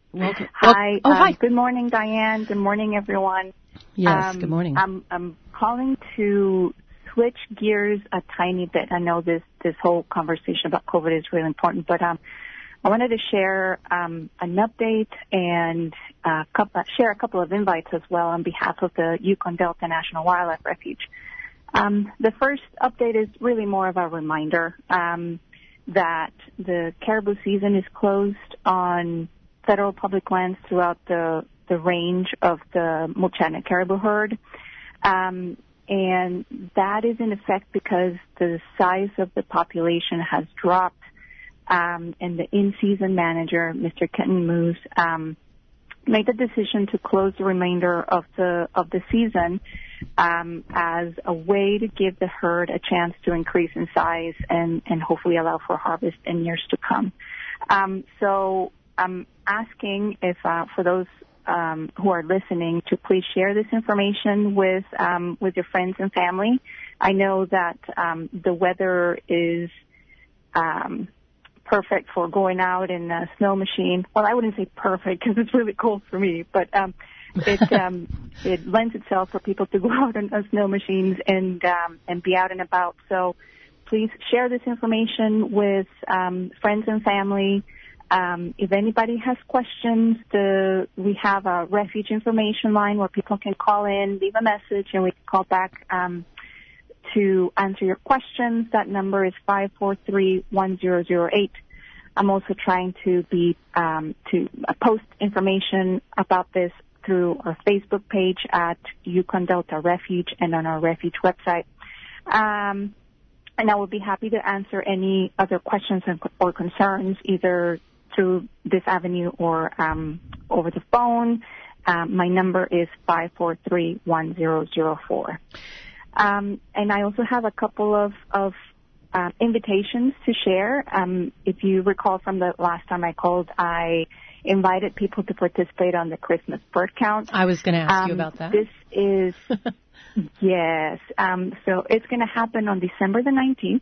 Welcome. Hi. Oh, um, hi. Good morning, Diane. Good morning, everyone. Yes, Um, good morning. I'm I'm calling to switch gears a tiny bit. I know this this whole conversation about COVID is really important, but um, I wanted to share um, an update and uh, couple, share a couple of invites as well on behalf of the Yukon Delta National Wildlife Refuge. Um, the first update is really more of a reminder um, that the caribou season is closed on federal public lands throughout the, the range of the Mulchannet caribou herd. Um, and that is in effect because the size of the population has dropped, um, and the in-season manager, Mister Kenton Moose, um, made the decision to close the remainder of the of the season um, as a way to give the herd a chance to increase in size and, and hopefully allow for harvest in years to come. Um, so I'm asking if uh, for those um, who are listening to please share this information with um, with your friends and family. I know that um, the weather is um, perfect for going out in a snow machine. Well, I wouldn't say perfect because it's really cold for me, but um, it um, it lends itself for people to go out on, on snow machines and um, and be out and about. So please share this information with um, friends and family. Um, if anybody has questions, the, we have a refuge information line where people can call in, leave a message, and we can call back um, to answer your questions. That number is five four three, one zero zero eight. I'm also trying to be um, to uh, post information about this through our Facebook page at Yukon Delta Refuge and on our refuge website. Um, and I will be happy to answer any other questions or concerns either through this avenue or um, over the phone. Um, my number is five four three, one zero zero four. Um, and I also have a couple of, of uh, invitations to share. Um, if you recall from the last time I called, I invited people to participate on the Christmas bird count. I was going to ask um, you about that. This is, yes. Um, so it's going to happen on December the nineteenth.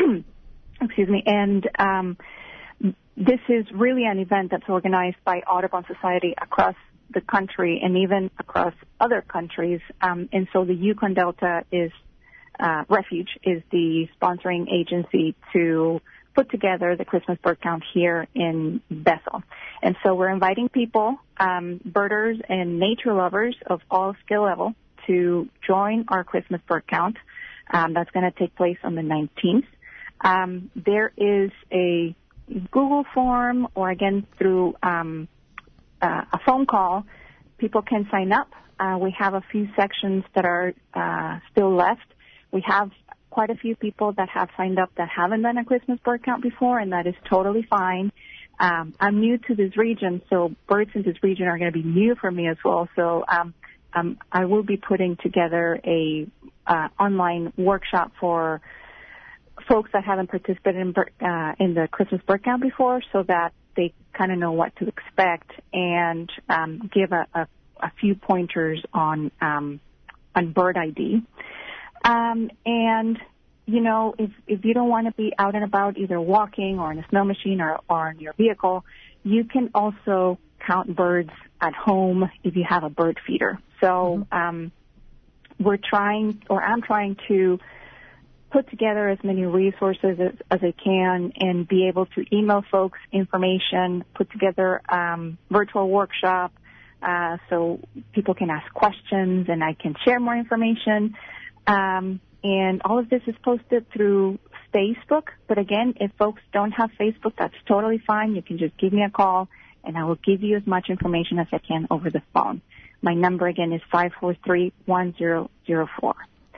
Excuse me. And um, this is really an event that's organized by Audubon Society across the country and even across other countries. Um, and so the Yukon Delta is, uh, Refuge is the sponsoring agency to put together the Christmas bird count here in Bethel. And so we're inviting people, um, birders and nature lovers of all skill level to join our Christmas bird count. Um, that's going to take place on the nineteenth. Um, there is a Google form or again through, um, Uh, a phone call, people can sign up. Uh, we have a few sections that are uh, still left. We have quite a few people that have signed up that haven't done a Christmas bird count before, and that is totally fine. Um, I'm new to this region, so birds in this region are going to be new for me as well. So um, um, I will be putting together a uh, online workshop for folks that haven't participated in, uh, in the Christmas bird count before, so that they kind of know what to expect and um, give a, a, a few pointers on um, on bird I D. Um, and you know, if if you don't want to be out and about, either walking or in a snow machine or or in your vehicle, you can also count birds at home if you have a bird feeder. So mm-hmm. um, we're trying, or I'm trying to put together as many resources as, as I can and be able to email folks information, put together um, virtual workshop uh, so people can ask questions and I can share more information. Um, and all of this is posted through Facebook. But again, if folks don't have Facebook, that's totally fine. You can just give me a call and I will give you as much information as I can over the phone. My number again is five four three, one zero zero four.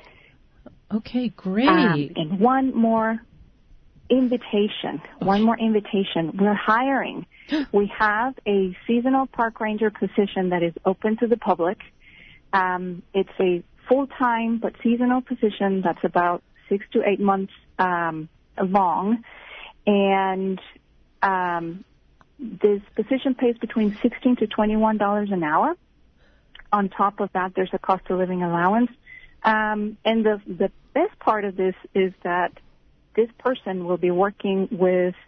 Okay, great. Um, and one more invitation, okay. one more invitation. We're hiring. We have a seasonal park ranger position that is open to the public. Um, it's a full-time but seasonal position that's about six to eight months um, long. And um, this position pays between sixteen to twenty-one dollars an hour. On top of that, there's a cost of living allowance. Um, and the, the best part of this is that this person will be working with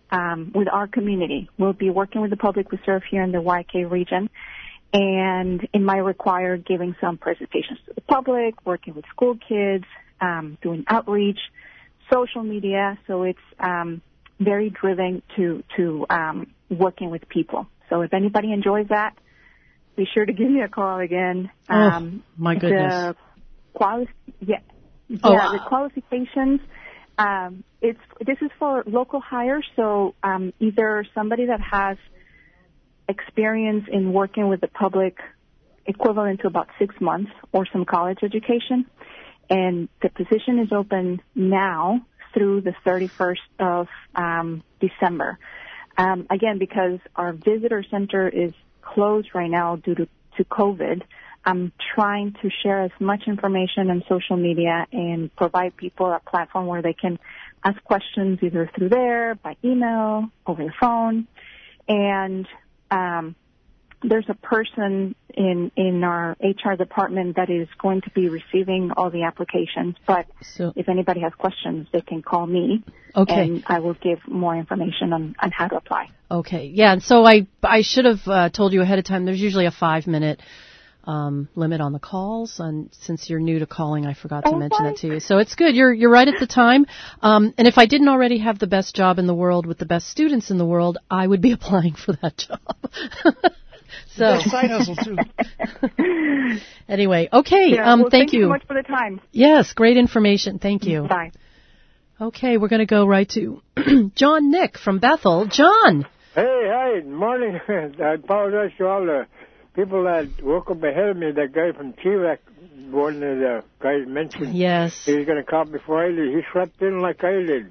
um, with our community. We'll be working with the public we serve here in the Y K region, and in my required, giving some presentations to the public, working with school kids, um, doing outreach, social media. So it's um, very driven to to um, working with people. So if anybody enjoys that, be sure to give me a call again. Um, oh, my goodness. The quali- yeah, oh, yeah, wow. the qualifications. Um, it's this is for local hires, so um, either somebody that has experience in working with the public, equivalent to about six months, or some college education, and the position is open now through the thirty-first of um, December. Um, again, because our visitor center is closed right now due to, to COVID, I'm trying to share as much information on social media and provide people a platform where they can ask questions either through there, by email, over the phone. And um, there's a person in, in our H R department that is going to be receiving all the applications. But so, if anybody has questions, they can call me. Okay. And I will give more information on, on how to apply. Okay. Yeah. And so I, I should have uh, told you ahead of time. There's usually a five minute um, limit on the calls. And since you're new to calling, I forgot to oh, mention hi. that to you. So it's good. You're, you're right at the time. Um, and if I didn't already have the best job in the world with the best students in the world, I would be applying for that job. So side hustle too. Anyway, okay. Yeah, um, well, thank, thank you so much for the time. Yes, great information. Thank you. Bye. Okay, we're going to go right to John Nick from Bethel. John. Hey, hi, morning. I apologize to all the people that woke up ahead of me. That guy from T V A C, one of the guys mentioned. Yes. He's going to call before I did. He slept in like I did.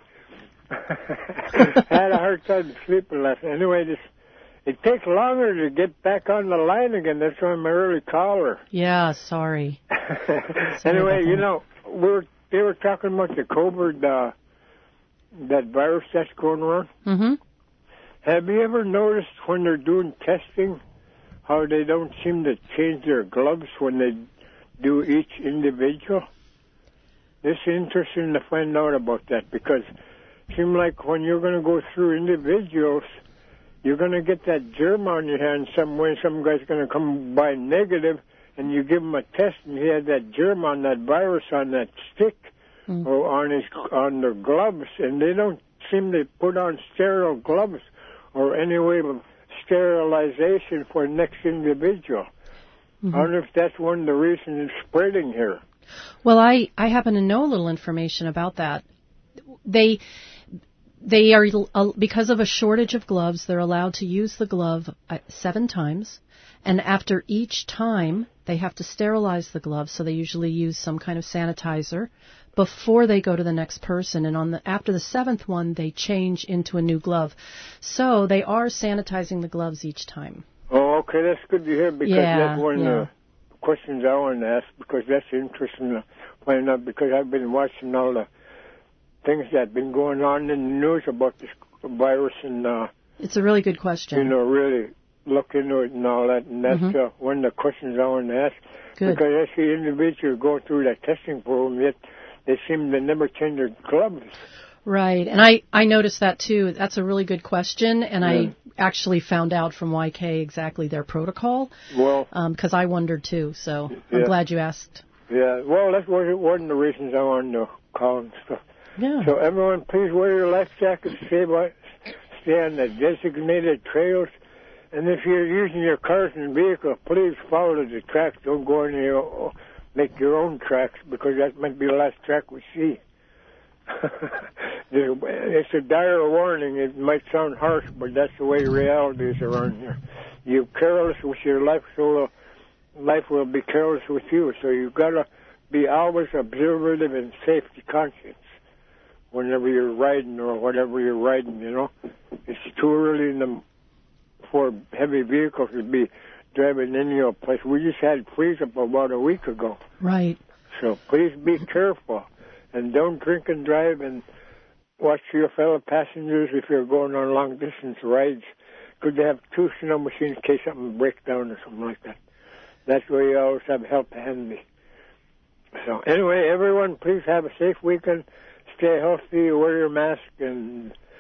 I had a hard time sleeping last night. Anyway, this, it takes longer to get back on the line again. That's why I'm an early caller. Yeah, sorry. sorry anyway, you know, we were, they were talking about the COVID, uh, that virus that's going around. Mm-hmm. Have you ever noticed when they're doing testing how they don't seem to change their gloves when they do each individual? It's interesting to find out about that because it seems like when you're going to go through individuals, you're going to get that germ on your hand some way. Some guy's going to come by negative, and you give him a test, and he had that germ on that virus on that stick mm. or on his on their gloves, and they don't seem to put on sterile gloves or any way of sterilization for the next individual. Mm-hmm. I wonder if that's one of the reasons it's spreading here. Well, I, I happen to know a little information about that. They they are uh, because of a shortage of gloves, they're allowed to use the glove uh, seven times, and after each time they have to sterilize the glove. So they usually use some kind of sanitizer before they go to the next person, and on the after the seventh one they change into a new glove. So they are sanitizing the gloves each time. Oh, okay, that's good to hear because yeah, that's one yeah. of the questions I want to ask because that's interesting to find out because I've been watching all the things that have been going on in the news about this virus and uh, it's a really good question. You know, really look into it and all that, and that's mm-hmm. uh, one of the questions I want to ask. Good. Because I see individuals going through that testing program, yet they seem to never change their gloves. Right, and I, I noticed that too. That's a really good question, and yeah. I actually found out from Y K exactly their protocol. Well, because um, I wondered too, so yeah. I'm glad you asked. Yeah, well, that's one of the reasons I wanted to call and stuff. Yeah. So everyone, please wear your life jackets, stay, by, stay on the designated trails, and if you're using your cars and vehicles, please follow the tracks. Don't go on your make your own tracks because that might be the last track we see. It's a dire warning. It might sound harsh, but that's the way reality is around here. You're careless with your life, so life will be careless with you. So you've got to be always observative and safety conscious whenever you're riding or whatever you're riding, you know. It's too early in the, for heavy vehicles to be driving in your place. We just had freeze up about a week ago. Right. So please be careful. And don't drink and drive, and watch your fellow passengers if you're going on long-distance rides. Good to have two snow machines in case something breaks down or something like that. That's where you always have help handy. So anyway, everyone, please have a safe weekend. Stay healthy, wear your mask, and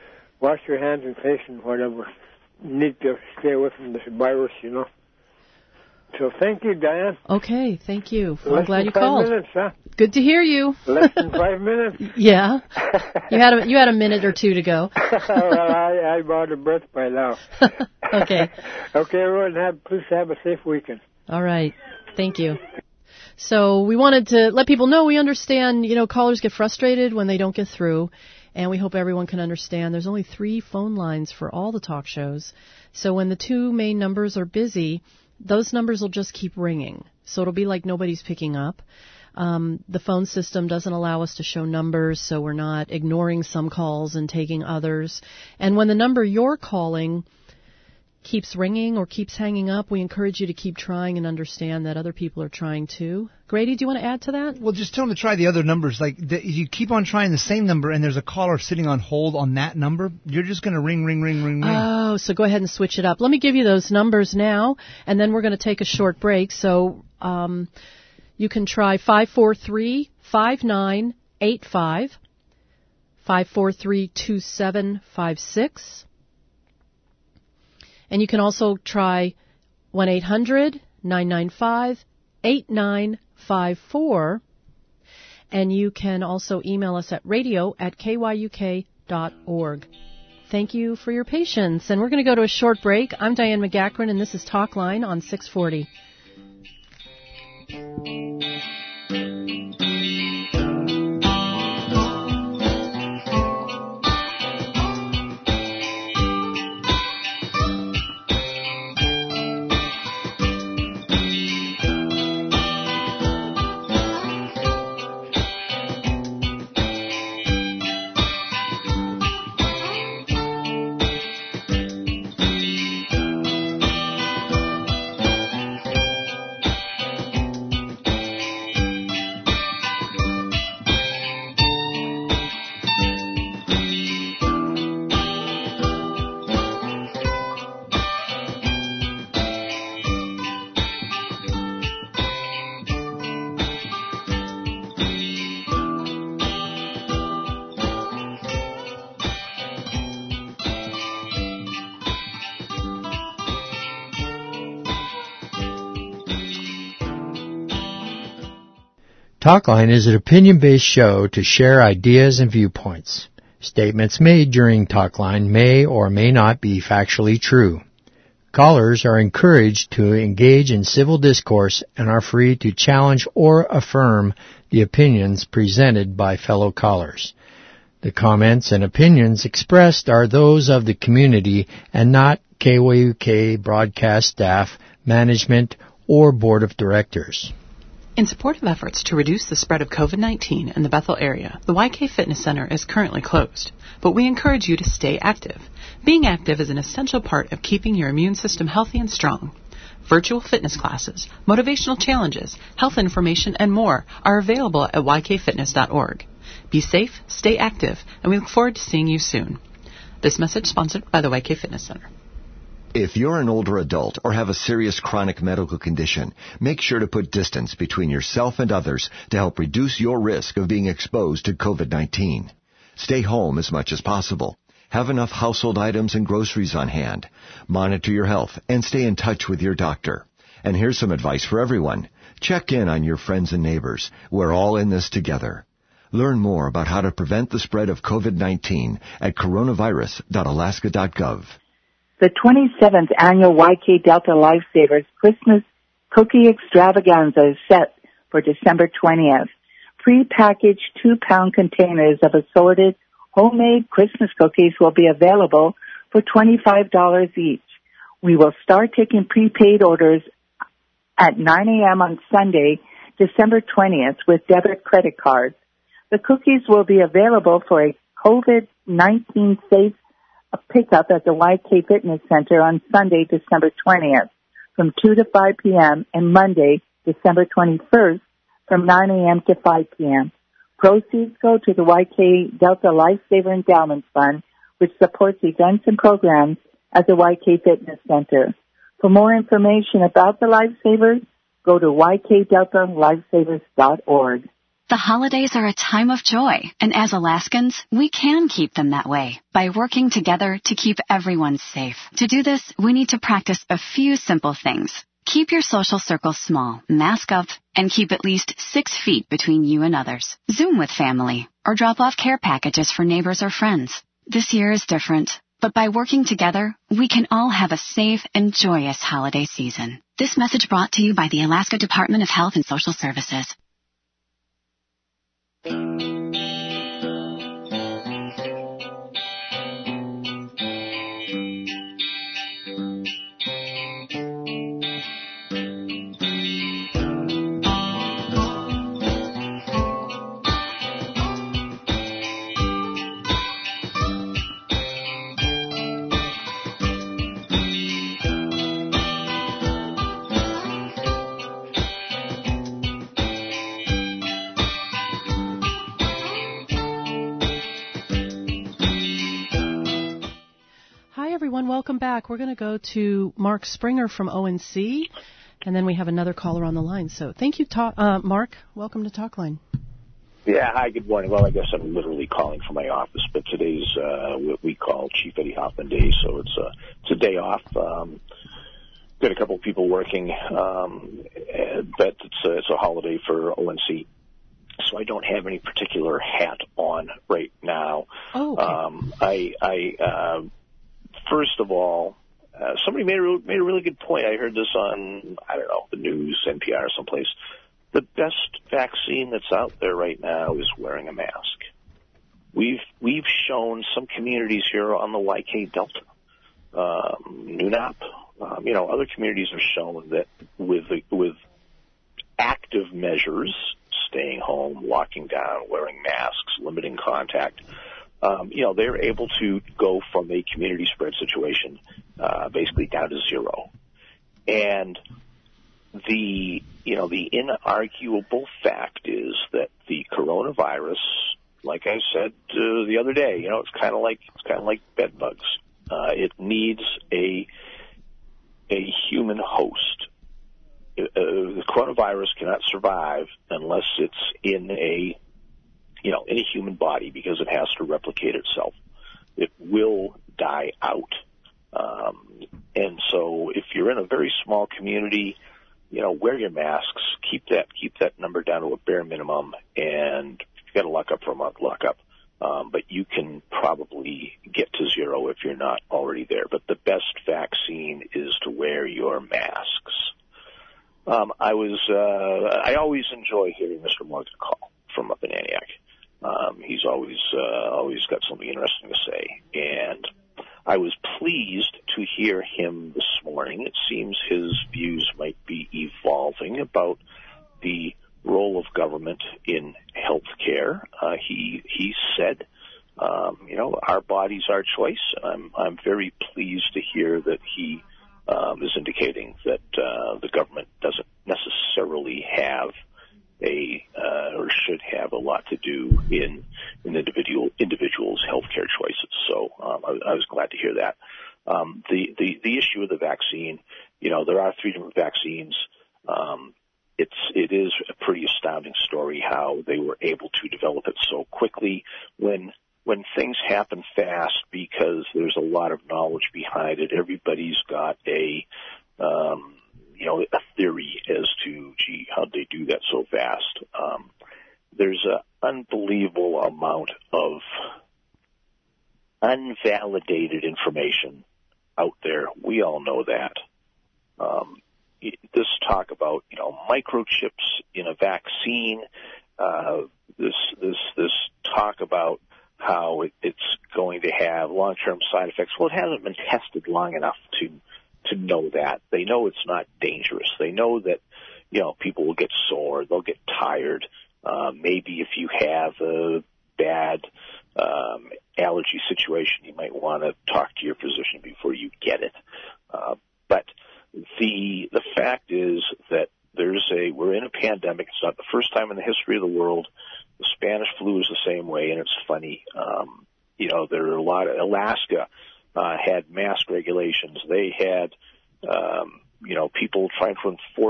wash your hands and face and whatever. Need to stay away from this virus, you know. So thank you, Diane. Okay, thank you. Less I'm glad than you five called. Minutes, huh? Good to hear you. Less than five minutes. Yeah, you had a you had a minute or two to go. Well, I I'm out of breath by now. Okay. Okay, everyone, have please have a safe weekend. All right. Thank you. So we wanted to let people know we understand, you know, callers get frustrated when they don't get through, and we hope everyone can understand there's only three phone lines for all the talk shows. So when the two main numbers are busy, those numbers will just keep ringing. So it'll be like nobody's picking up. Um, the phone system doesn't allow us to show numbers, so we're not ignoring some calls and taking others. And when the number you're calling keeps ringing or keeps hanging up, we encourage you to keep trying and understand that other people are trying too. Grady, do you want to add to that? Well, just tell them to try the other numbers. Like, the, if you keep on trying the same number and there's a caller sitting on hold on that number, you're just going to ring, ring, ring, ring, ring. Oh, so go ahead and switch it up. Let me give you those numbers now, and then we're going to take a short break. So um, you can try five four three, five nine eight five, five four three, two seven five six. And you can also try one eight hundred, nine nine five, eight nine five four. And you can also email us at radio at k y u k dot org. Thank you for your patience. And we're going to go to a short break. I'm Diane McGackran, and this is Talkline on six forty. Talkline is an opinion-based show to share ideas and viewpoints. Statements made during Talkline may or may not be factually true. Callers are encouraged to engage in civil discourse and are free to challenge or affirm the opinions presented by fellow callers. The comments and opinions expressed are those of the community and not K Y U K broadcast staff, management, or board of directors. In support of efforts to reduce the spread of COVID nineteen in the Bethel area, the Y K Fitness Center is currently closed, but we encourage you to stay active. Being active is an essential part of keeping your immune system healthy and strong. Virtual fitness classes, motivational challenges, health information, and more are available at y k fitness dot org. Be safe, stay active, and we look forward to seeing you soon. This message sponsored by the Y K Fitness Center. If you're an older adult or have a serious chronic medical condition, make sure to put distance between yourself and others to help reduce your risk of being exposed to COVID nineteen. Stay home as much as possible. Have enough household items and groceries on hand. Monitor your health and stay in touch with your doctor. And here's some advice for everyone. Check in on your friends and neighbors. We're all in this together. Learn more about how to prevent the spread of COVID nineteen at coronavirus dot alaska dot gov. The twenty-seventh Annual Y K Delta Lifesavers Christmas Cookie Extravaganza is set for December twentieth. Pre-packaged two-pound containers of assorted homemade Christmas cookies will be available for twenty-five dollars each. We will start taking prepaid orders at nine a.m. on Sunday, December twentieth, with debit credit cards. The cookies will be available for a COVID nineteen safe pickup at the Y K Fitness Center on Sunday, December twentieth, from two to five p.m. and Monday, December twenty-first, from nine a.m. to five p.m. Proceeds go to the Y K Delta Lifesaver Endowment Fund, which supports events and programs at the Y K Fitness Center. For more information about the Lifesavers, go to y k delta lifesavers dot org. The holidays are a time of joy, and as Alaskans, we can keep them that way by working together to keep everyone safe. To do this, we need to practice a few simple things. Keep your social circle small, mask up, and keep at least six feet between you and others. Zoom with family, or drop off care packages for neighbors or friends. This year is different, but by working together, we can all have a safe and joyous holiday season. This message brought to you by the Alaska Department of Health and Social Services. Everyone, welcome back. We're going to go to Mark Springer from O N C, and then we have another caller on the line. So thank you, ta- uh, Mark. Welcome to Talkline. Yeah, hi, good morning. Well, I guess I'm literally calling from my office, but today's uh, what we call Chief Eddie Hoffman Day, so it's a, it's a day off. Um, got a couple of people working, um, but it's a, it's a holiday for O N C. So I don't have any particular hat on right now. Oh, okay. um, I, I uh, First of all, uh, somebody made a, made a really good point. I heard this on, I don't know, the news, N P R, someplace. The best vaccine that's out there right now is wearing a mask. We've we've shown some communities here on the Y K Delta, um, Nunap, um, you know, other communities have shown that with with active measures, staying home, walking down, wearing masks, limiting contact. Um, you know, they're able to go from a community spread situation uh, basically down to zero. And the, you know, the inarguable fact is that the coronavirus, like I said uh, the other day, you know, it's kind of like it's kind of like bed bugs. Uh, it needs a a human host. Uh, the coronavirus cannot survive unless it's in a you know, in a human body because it has to replicate itself. It will die out. Um, and so if you're in a very small community, you know, wear your masks, keep that, keep that number down to a bare minimum, and if you got to lock up for a month, lock up. Um, but you can probably get to zero if you're not already there. But the best vaccine is to wear your masks. Um, I was, uh, I always enjoy hearing Mister Morgan call from up in Antioch. Um, he's always uh, always got something interesting to say, and I was pleased to hear him this morning. It seems his views might be evolving about the role of government in health care. Uh, he he said, um, you know, our body's our choice. I'm I'm very pleased to hear that he um, is indicating that uh, the government doesn't necessarily have a uh, or should have a lot to do in in individual individuals' healthcare choices. So um, I, I was glad to hear that. Um, the the the issue of the vaccine, you know, there are three different vaccines. Um, it's it is a pretty astounding story how they were able to develop it so quickly when when things happen fast because there's a lot of knowledge behind it. Everybody's got a um, you know, a theory as to, gee, how'd they do that so fast? Um, there's an unbelievable amount of unvalidated information out there. We all know that. Um, this talk about, you know, microchips in a vaccine, uh, this, this, this talk about how it, it's going to have long-term side effects. Well, it hasn't been tested long enough to to know that. They know it's not dangerous. They know that, you know, people will get sore, they'll get tired. Uh, maybe if you have a bad um, allergy situation, you might want to talk to your physician before you get it. Uh, but the the fact is that there's a we're in a pandemic. It's not the first time in the history of the world. The Spanish flu is the same way, and it's funny. Um, you know, there are a lot of Alaska. Uh, had mask regulations. They had, um, you know, people trying to enforce it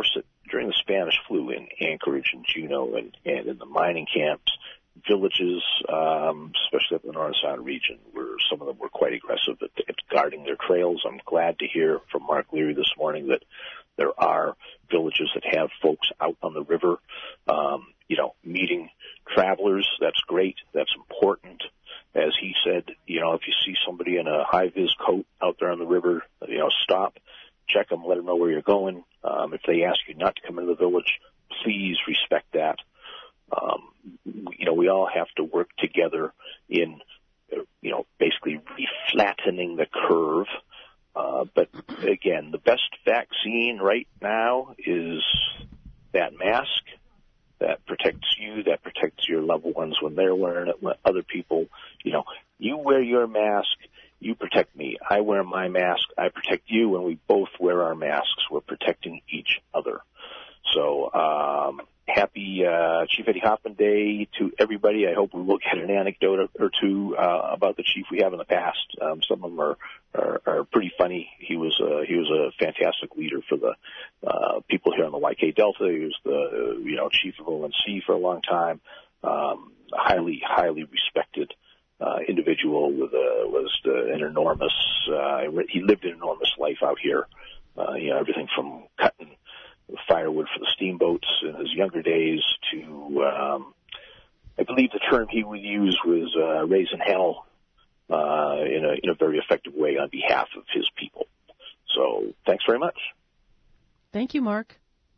during the Spanish flu in Anchorage and Juneau and, and in the mining camps, villages, um, especially up in the North Sound region, where some of them were quite aggressive at, at guarding their trails. I'm glad to hear from Mark Leary this morning that there are villages that have folks out on the river, um, you know, meeting travelers. That's great. That's important. As he said, you know, if you see somebody in a high-vis coat out there on the river, you know, stop, check them, let them know where you're going. Um, if they ask you not to come into the village, please respect that. Um, you know, we all have to work together in, you know, basically reflattening the curve. Uh, but again, the best vaccine right now is that mask that protects you, that protects your loved ones when they're wearing it, when other people, you know, you wear your mask, you protect me. I wear my mask, I protect you. When we both wear our masks, we're protecting each other. So, um, happy uh, Chief Eddie Hoffman Day to everybody. I hope we will get an anecdote or two uh, about the chief we have in the past. Um, some of them are, are, are pretty funny. He was uh, he was a fantastic leader for the uh, people here on the Y K Delta. He was the uh, you know chief of O N C for a long time. Um, highly highly respected uh, individual with a, was uh, an enormous. Uh, he lived an enormous life out here. Uh, you know everything from cutting firewood for the steamboats in his younger days to, um, I believe the term he would use was uh, raising hell uh, in, a, in a very effective way on behalf of his people. So thanks very much. Thank you, Mark.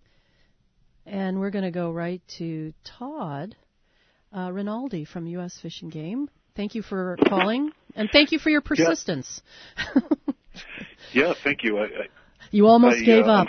And we're going to go right to Todd uh, Rinaldi from U S Fish and Game. Thank you for calling, and thank you for your persistence. Yeah, yeah thank you. I, I, you almost I, gave uh, up.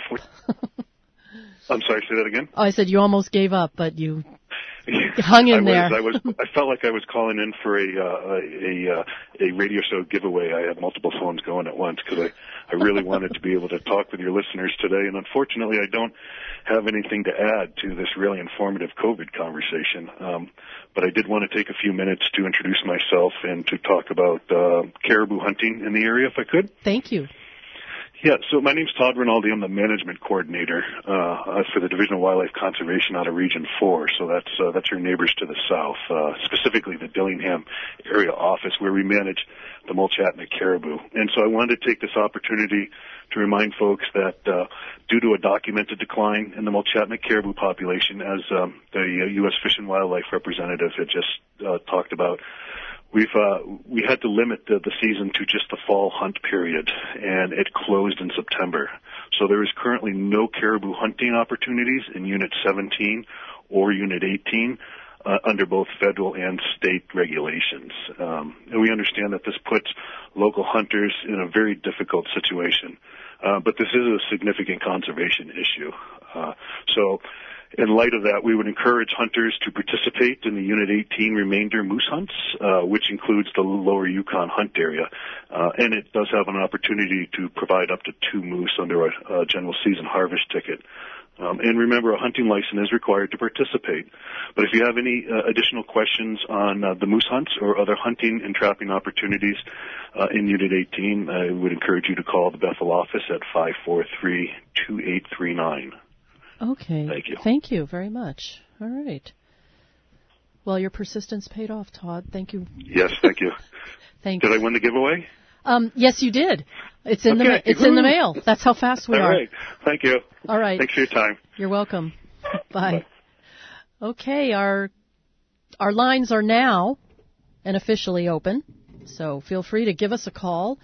I'm sorry, say that again? Oh, I said you almost gave up, but you hung in I there. Was, I was. I felt like I was calling in for a uh, a uh, a radio show giveaway. I had multiple phones going at once because I, I really wanted to be able to talk with your listeners today. And unfortunately, I don't have anything to add to this really informative COVID conversation. Um, but I did want to take a few minutes to introduce myself and to talk about uh, caribou hunting in the area, if I could. Thank you. Yeah, so my name's Todd Rinaldi. I'm the management coordinator uh, for the Division of Wildlife Conservation out of Region four. So that's uh, that's your neighbors to the south, uh, specifically the Dillingham area office where we manage the Mulchatna caribou. And so I wanted to take this opportunity to remind folks that uh, due to a documented decline in the Mulchatna caribou population, as um, the uh, U S Fish and Wildlife representative had just uh, talked about, We've uh, we had to limit the, the season to just the fall hunt period, and it closed in September. So there is currently no caribou hunting opportunities in Unit seventeen or Unit eighteen uh, under both federal and state regulations. Um, and we understand that this puts local hunters in a very difficult situation. Uh, but this is a significant conservation issue. Uh, so. In light of that, we would encourage hunters to participate in the Unit eighteen remainder moose hunts, uh, which includes the Lower Yukon hunt area. Uh, and it does have an opportunity to provide up to two moose under a, a general season harvest ticket. Um, and remember, a hunting license is required to participate. But if you have any uh, additional questions on uh, the moose hunts or other hunting and trapping opportunities uh, in Unit eighteen, I would encourage you to call the Bethel office at five four three, two eight three nine. Okay. Thank you. Thank you very much. All right. Well, your persistence paid off, Todd. Thank you. Yes, thank you. Thank Did you. I win the giveaway? Um, yes, you did. It's in Okay. the it's in the mail. That's how fast we All are. right. Thank you. All right. Thanks for your time. You're welcome. Bye. Okay, our our lines are now and officially open, so feel free to give us a call.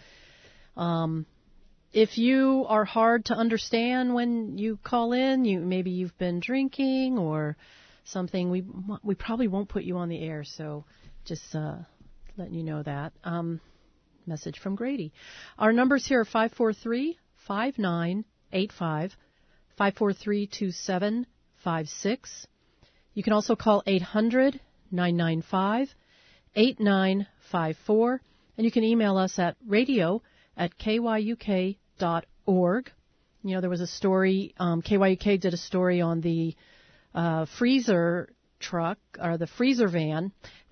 Um, If you are hard to understand when you call in, you maybe you've been drinking or something, we we probably won't put you on the air. So just uh, letting you know that. Um, message from Grady. Our numbers here are five four three, five nine eight five, five four three, two seven five six. You can also call eight hundred, nine nine five, eight nine five four, and you can email us at radio at k y u k dot org. You know, there was a story, um, K Y U K did a story on the uh, freezer truck, or the freezer van.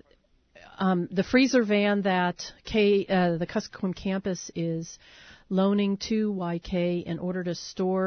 Um, the freezer van that K, uh, the Kuskokwim campus is loaning to Y K in order to store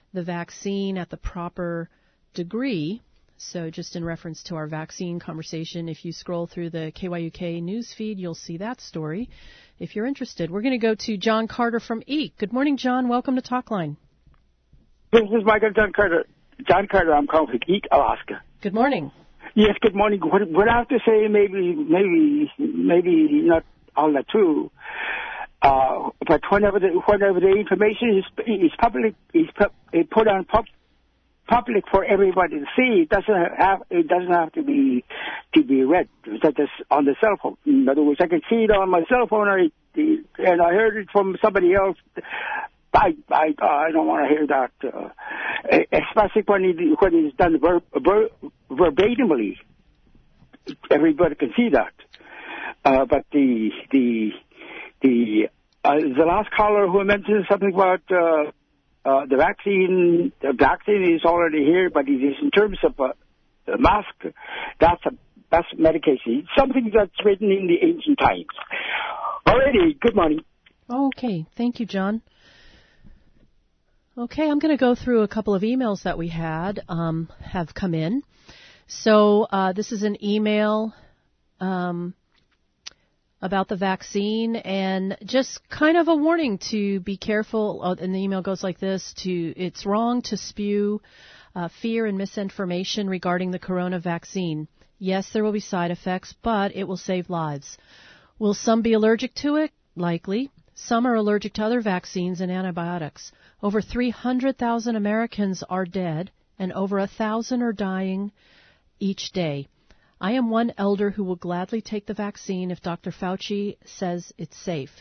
the vaccine at the proper degree. So just in reference to our vaccine conversation, if you scroll through the K Y U K news feed, you'll see that story if you're interested. We're going to go to John Carter from Eek. Good morning, John. Welcome to Talkline. This is Michael John Carter. John Carter, I'm calling from Eek, Alaska. Good morning. Yes, good morning. What, what I have to say, maybe, maybe, maybe not all that true. Uh, but whenever the, whenever the information is, is public, is pu- put on pub, public for everybody to see, it doesn't have, it doesn't have to be, to be read, such as on the cell phone. In other words, I can see it on my cell phone, or it, and I heard it from somebody else. I, I, I don't want to hear that, uh, especially when it, when it's done ver, ver, verbatimly. Everybody can see that. Uh, but the, the, the, uh, the last caller who mentioned something about, uh, uh, the vaccine, the vaccine is already here, but it is in terms of, uh, the mask, that's a, that's medication. It's something that's written in the ancient times. Alrighty, good morning. Okay, thank you, John. Okay, I'm going to go through a couple of emails that we had, um, have come in. So, uh, this is an email, um, about the vaccine, and just kind of a warning to be careful. Oh, and the email goes like this: to it's wrong to spew uh, fear and misinformation regarding the corona vaccine. Yes, there will be side effects, but it will save lives. Will some be allergic to it? Likely. Some are allergic to other vaccines and antibiotics. Over three hundred thousand Americans are dead, and over a thousand are dying each day. I am one elder who will gladly take the vaccine if Doctor Fauci says it's safe.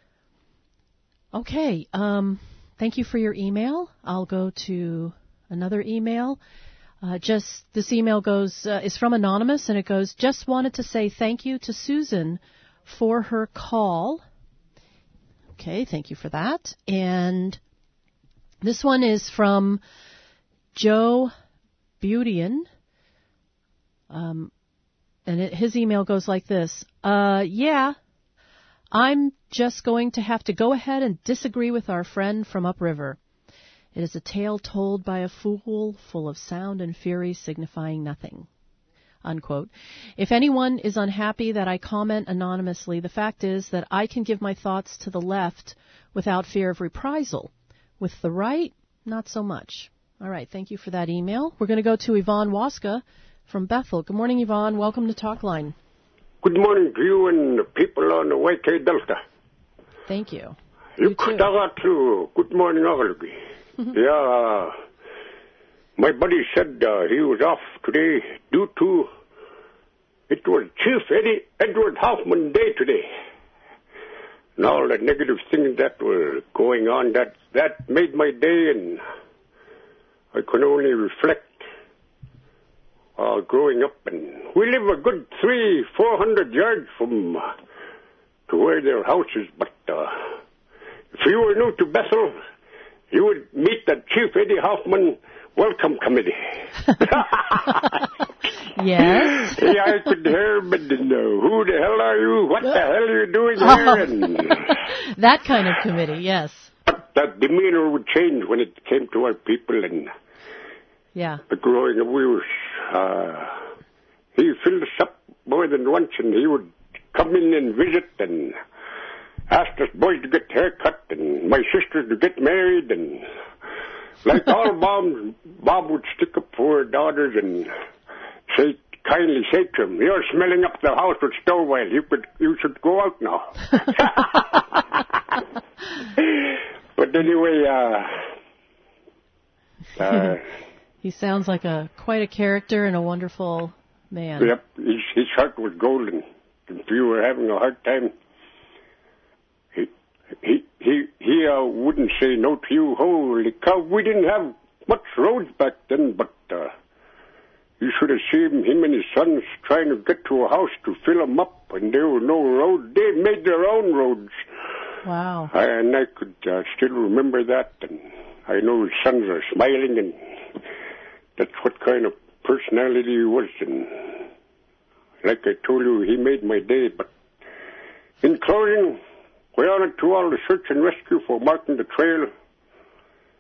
Okay, um, thank you for your email. I'll go to another email. Uh, just this email goes uh, is from Anonymous, and it goes, just wanted to say thank you to Susan for her call. Okay, thank you for that. And this one is from Joe Budian. Um, and it, his email goes like this. Uh, yeah, I'm just going to have to go ahead and disagree with our friend from upriver. It is a tale told by a fool, full of sound and fury, signifying nothing. Unquote. If anyone is unhappy that I comment anonymously, the fact is that I can give my thoughts to the left without fear of reprisal. With the right, not so much. All right, thank you for that email. We're going to go to Yvonne Waska from Bethel. Good morning, Yvonne. Welcome to Talkline. Good morning to you and the people on the Y K Delta. Thank you. You, you too. too. Good morning, all of you. Yeah, my buddy said uh, he was off today due to, it was Chief Eddie Edward Hoffman Day today. And all the negative things that were going on, that, that made my day, and I could only reflect uh, growing up. And we live a good three, four hundred yards from uh, to where their house is, but uh, if you were new to Bethel, you would meet the Chief Eddie Hoffman Welcome Committee. Yes. Yeah, I could hear him, and uh, who the hell are you? What the hell are you doing here? And that kind of committee, yes. But that demeanor would change when it came to our people, and yeah. the growing up, we was, uh, he filled us up more than once, and he would come in and visit and asked us boys to get haircut and my sisters to get married, and like all moms, Bob would stick up for her daughters and say, kindly say to them, you're smelling up the house with stove oil. You could, you should go out now. But anyway, uh, uh, he sounds like a quite a character and a wonderful man. Yep, his, his heart was golden. If you were having a hard time, he he he he uh, wouldn't say no to you. Holy cow, we didn't have much roads back then, but uh, you should have seen him and his sons trying to get to a house to fill them up, and there were no roads. They made their own roads. Wow. And I could uh, still remember that, and I know his sons are smiling, and that's what kind of personality he was. And like I told you, he made my day. But in closing, we honor to all the search and rescue for marking the trail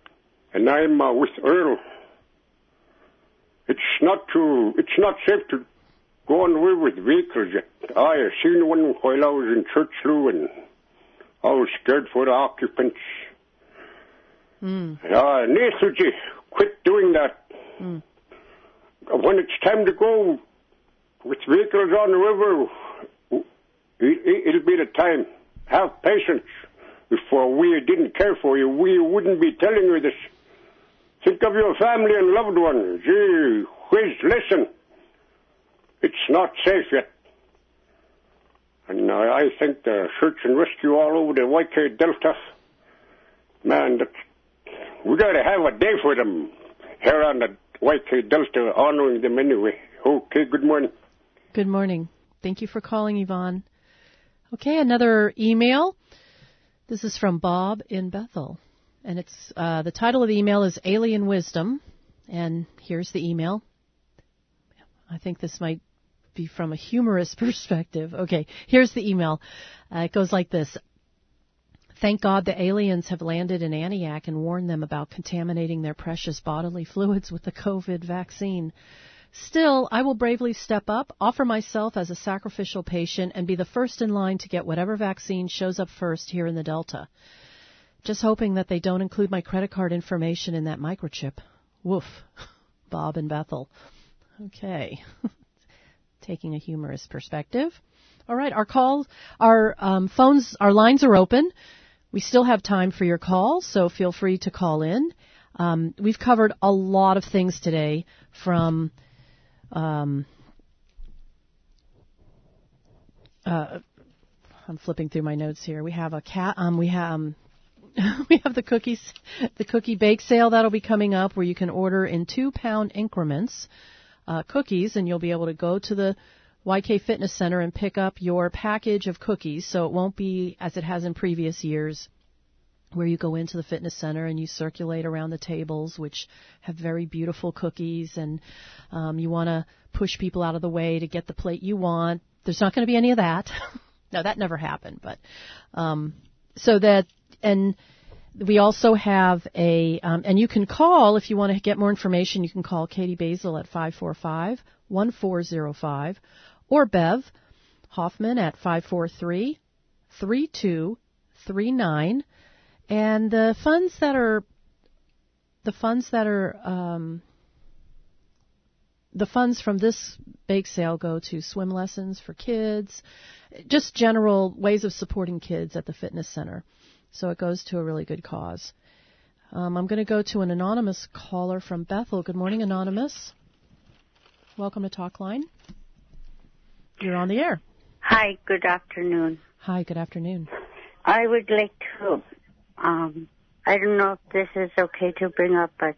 and I'm uh, with Earl. It's not too, it's not safe to go on the way with vehicles yet. I have seen one while I was in Churchlew, and I was scared for the occupants. Mm. Uh, Nathan, quit doing that. Mm. When it's time to go with vehicles on the river, it'll be the time. Have patience. If uh, we didn't care for you, we wouldn't be telling you this. Think of your family and loved ones. Gee whiz, listen. It's not safe yet. And uh, I think the search and rescue all over the Y K Delta, man, that's, we got to have a day for them here on the Y K Delta, honoring them anyway. Okay, good morning. Good morning. Thank you for calling, Yvonne. Okay, another email. This is from Bob in Bethel. And it's uh, the title of the email is Alien Wisdom. And here's the email. I think this might be from a humorous perspective. Okay, here's the email. Uh, it goes like this. Thank God the aliens have landed in Antioch and warned them about contaminating their precious bodily fluids with the COVID vaccine. Still, I will bravely step up, offer myself as a sacrificial patient, and be the first in line to get whatever vaccine shows up first here in the Delta. Just hoping that they don't include my credit card information in that microchip. Woof. Bob in Bethel. Okay. Taking a humorous perspective. All right, our calls, our um, phones, our lines are open. We still have time for your calls, so feel free to call in. Um, we've covered a lot of things today from um, uh, I'm flipping through my notes here. We have a cat. Um, we have um, we have the cookies, the cookie bake sale that'll be coming up, where you can order in two pound increments uh, cookies, and you'll be able to go to the Y K Fitness Center and pick up your package of cookies. So it won't be as it has in previous years, where you go into the fitness center and you circulate around the tables, which have very beautiful cookies, and um, you want to push people out of the way to get the plate you want. There's not going to be any of that. No, that never happened. But um, so that, and we also have a, um, and you can call if you want to get more information. You can call Katie Basil at five four five, one four zero five, or Bev Hoffman at five four three, three two three nine. And the funds that are, the funds that are, um, the funds from this bake sale go to swim lessons for kids, just general ways of supporting kids at the fitness center. So it goes to a really good cause. Um, I'm going to go to an anonymous caller from Bethel. Good morning, Anonymous. Welcome to Talkline. You're on the air. Hi, good afternoon. Hi, good afternoon. I would like to, um, I don't know if this is okay to bring up, but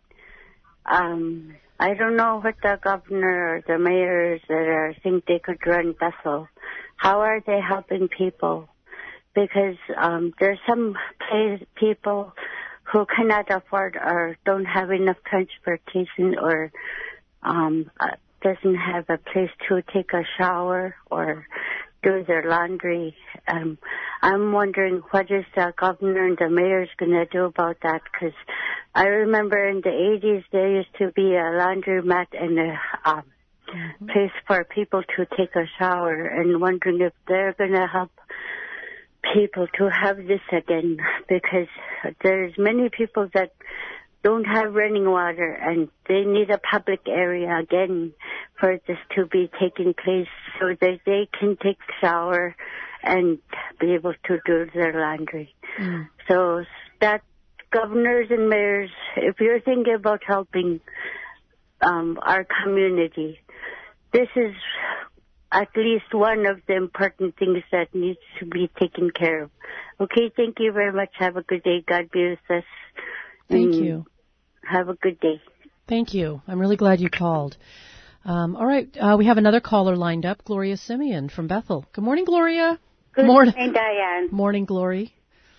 um, I don't know what the governor or the mayors that are, think they could run Bethel. How are they helping people? Because um, there's some place, people who cannot afford or don't have enough transportation or um, uh, doesn't have a place to take a shower or do their laundry. Um, I'm wondering what is the governor and the mayor's going to do about that, because I remember in the eighties there used to be a laundromat and a um, mm-hmm. place for people to take a shower, and wondering if they're going to help people to have this again, because there's many people that don't have running water and they need a public area again for this to be taking place so that they can take a shower and be able to do their laundry. Mm. So that governors and mayors, if you're thinking about helping um, our community, this is at least one of the important things that needs to be taken care of. Okay, thank you very much. Have a good day. God bless us. Thank you. Have a good day. Thank you. I'm really glad you called. Um, all right, uh, we have another caller lined up, Gloria Simeon from Bethel. Good morning, Gloria. Good morning, morning, Diane. Morning, Glory.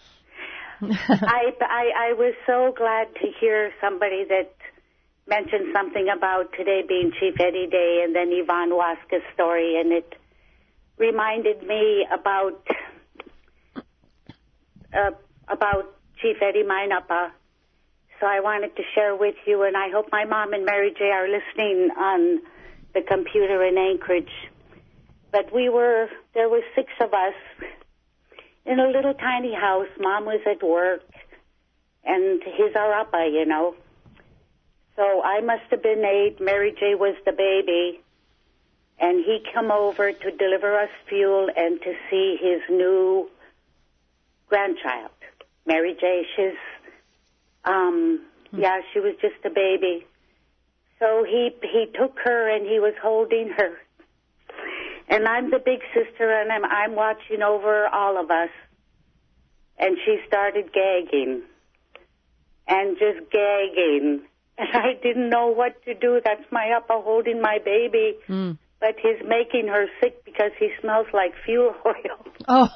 I, I I was so glad to hear somebody that mentioned something about today being Chief Eddie Day, and then Yvonne Waska's story, and it reminded me about uh, about Chief Eddie Mainapa So I wanted to share with you, and I hope my mom and Mary J. are listening on the computer in Anchorage. But we were, there were six of us in a little tiny house. Mom was at work, and he's our appa, you know. So I must have been eight. Mary J. was the baby. And he come over to deliver us fuel and to see his new grandchild. Mary J., she's, um, yeah, she was just a baby. So he he took her and he was holding her. And I'm the big sister, and I'm, I'm watching over all of us. And she started gagging. And just gagging. And I didn't know what to do. That's my appa holding my baby. Mm. But he's making her sick because he smells like fuel oil. Oh.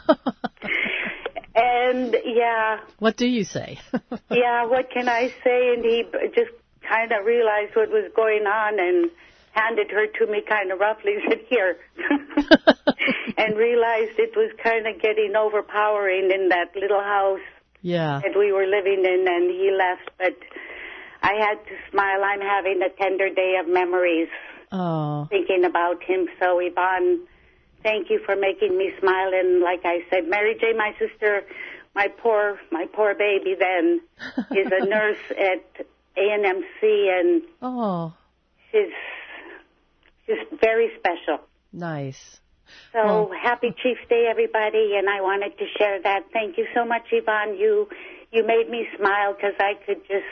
And, yeah. What do you say? Yeah, what can I say? And he just kind of realized what was going on and handed her to me kind of roughly, said, here. And realized it was kind of getting overpowering in that little house yeah. that we were living in, and he left. But I had to smile. I'm having a tender day of memories. Oh. Thinking about him. So, Yvonne, thank you for making me smile. And like I said, Mary J., my sister, my poor, my poor baby then, is a nurse at A N M C, and oh. she's she's very special. Nice. So, well. Happy Chief's Day, everybody, and I wanted to share that. Thank you so much, Yvonne. You, you made me smile because I could just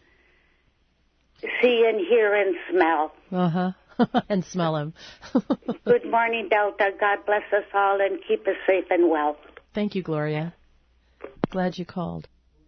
see and hear and smell. Uh-huh. And smell him. Good morning, Delta. God bless us all and keep us safe and well. Thank you, Gloria. Glad you called.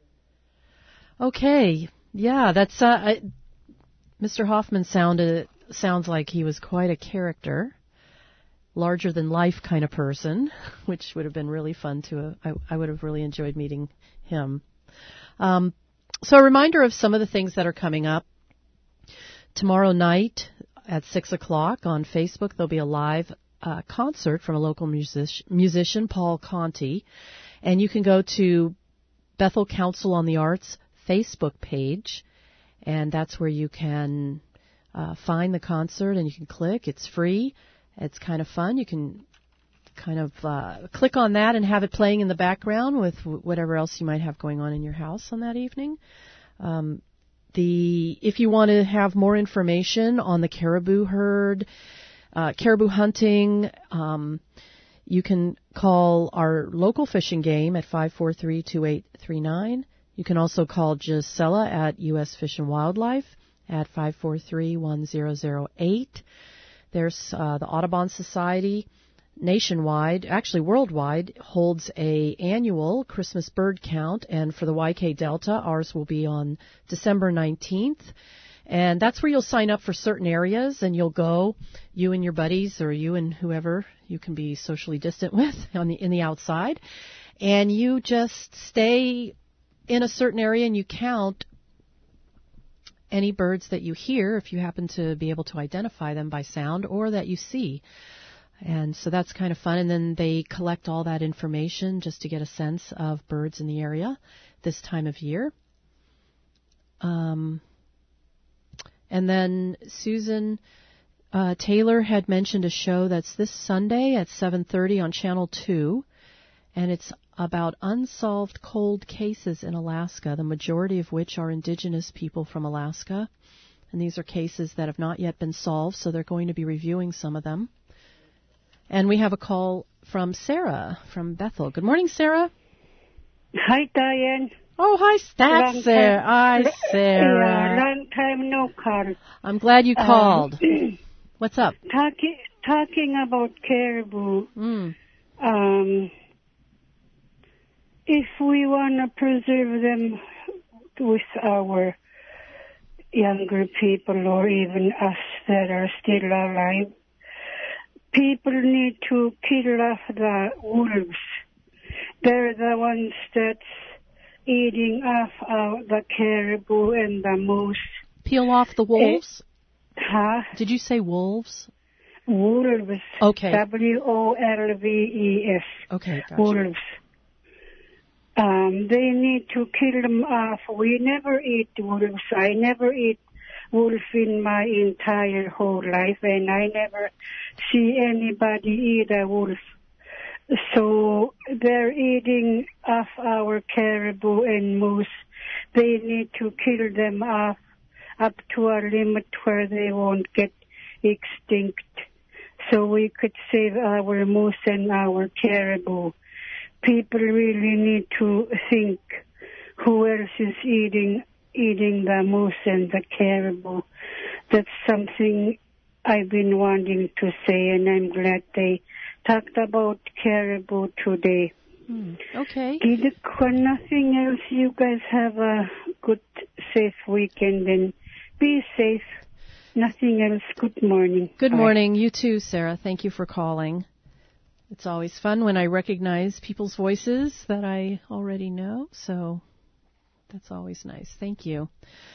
Okay. Yeah, that's uh, I, Mister Hoffman sounded sounds like he was quite a character, larger than life kind of person, which would have been really fun to. Uh, I, I would have really enjoyed meeting him. Um, so a reminder of some of the things that are coming up tomorrow night. At six o'clock on Facebook, there'll be a live uh, concert from a local music- musician, Paul Conti. And you can go to Bethel Council on the Arts Facebook page, and that's where you can uh, find the concert, and you can click. It's free. It's kind of fun. You can kind of uh, click on that and have it playing in the background with whatever else you might have going on in your house on that evening. Um The if you want to have more information on the caribou herd, uh, caribou hunting, um, you can call our local fishing game at five four three, two eight three nine. You can also call Gisela at U S Fish and Wildlife at five four three, one zero zero eight. There's uh, the Audubon Society nationwide, actually worldwide, holds a annual Christmas bird count, and for the Y K Delta, ours will be on December nineteenth. And that's where you'll sign up for certain areas, and you'll go, you and your buddies, or you and whoever you can be socially distant with on the in the outside, and you just stay in a certain area and you count any birds that you hear, if you happen to be able to identify them by sound, or that you see. And so that's kind of fun. And then they collect all that information just to get a sense of birds in the area this time of year. Um, and then Susan uh, Taylor had mentioned a show that's this Sunday at seven thirty on Channel two. And it's about unsolved cold cases in Alaska, the majority of which are indigenous people from Alaska. And these are cases that have not yet been solved, so they're going to be reviewing some of them. And we have a call from Sarah from Bethel. Good morning, Sarah. Hi, Diane. Oh, hi, that's Sarah. Hi, Sarah. Yeah, long time no call. I'm glad you called. Um, What's up? Talking talking about caribou. Mm. Um, if we want to preserve them with our younger people, or even us that are still alive, people need to kill off the wolves. They're the ones that's eating off uh, the caribou and the moose. Peel off the wolves? Uh, huh? Did you say wolves? Wolves. Okay. W O L V E S. Okay, gotcha. Wolves. Um, they need to kill them off. We never eat wolves. I never eat wolf in my entire whole life, and I never see anybody eat a wolf. So they're eating off our caribou and moose. They need to kill them off up to a limit where they won't get extinct, so we could save our moose and our caribou. People really need to think who else is eating eating the moose and the caribou. That's something I've been wanting to say, and I'm glad they talked about caribou today. Hmm. Okay. When nothing else, you guys have a good, safe weekend, and be safe. Nothing else. Good morning. Good Bye. morning. You too, Sarah. Thank you for calling. It's always fun when I recognize people's voices that I already know, so that's always nice. Thank you.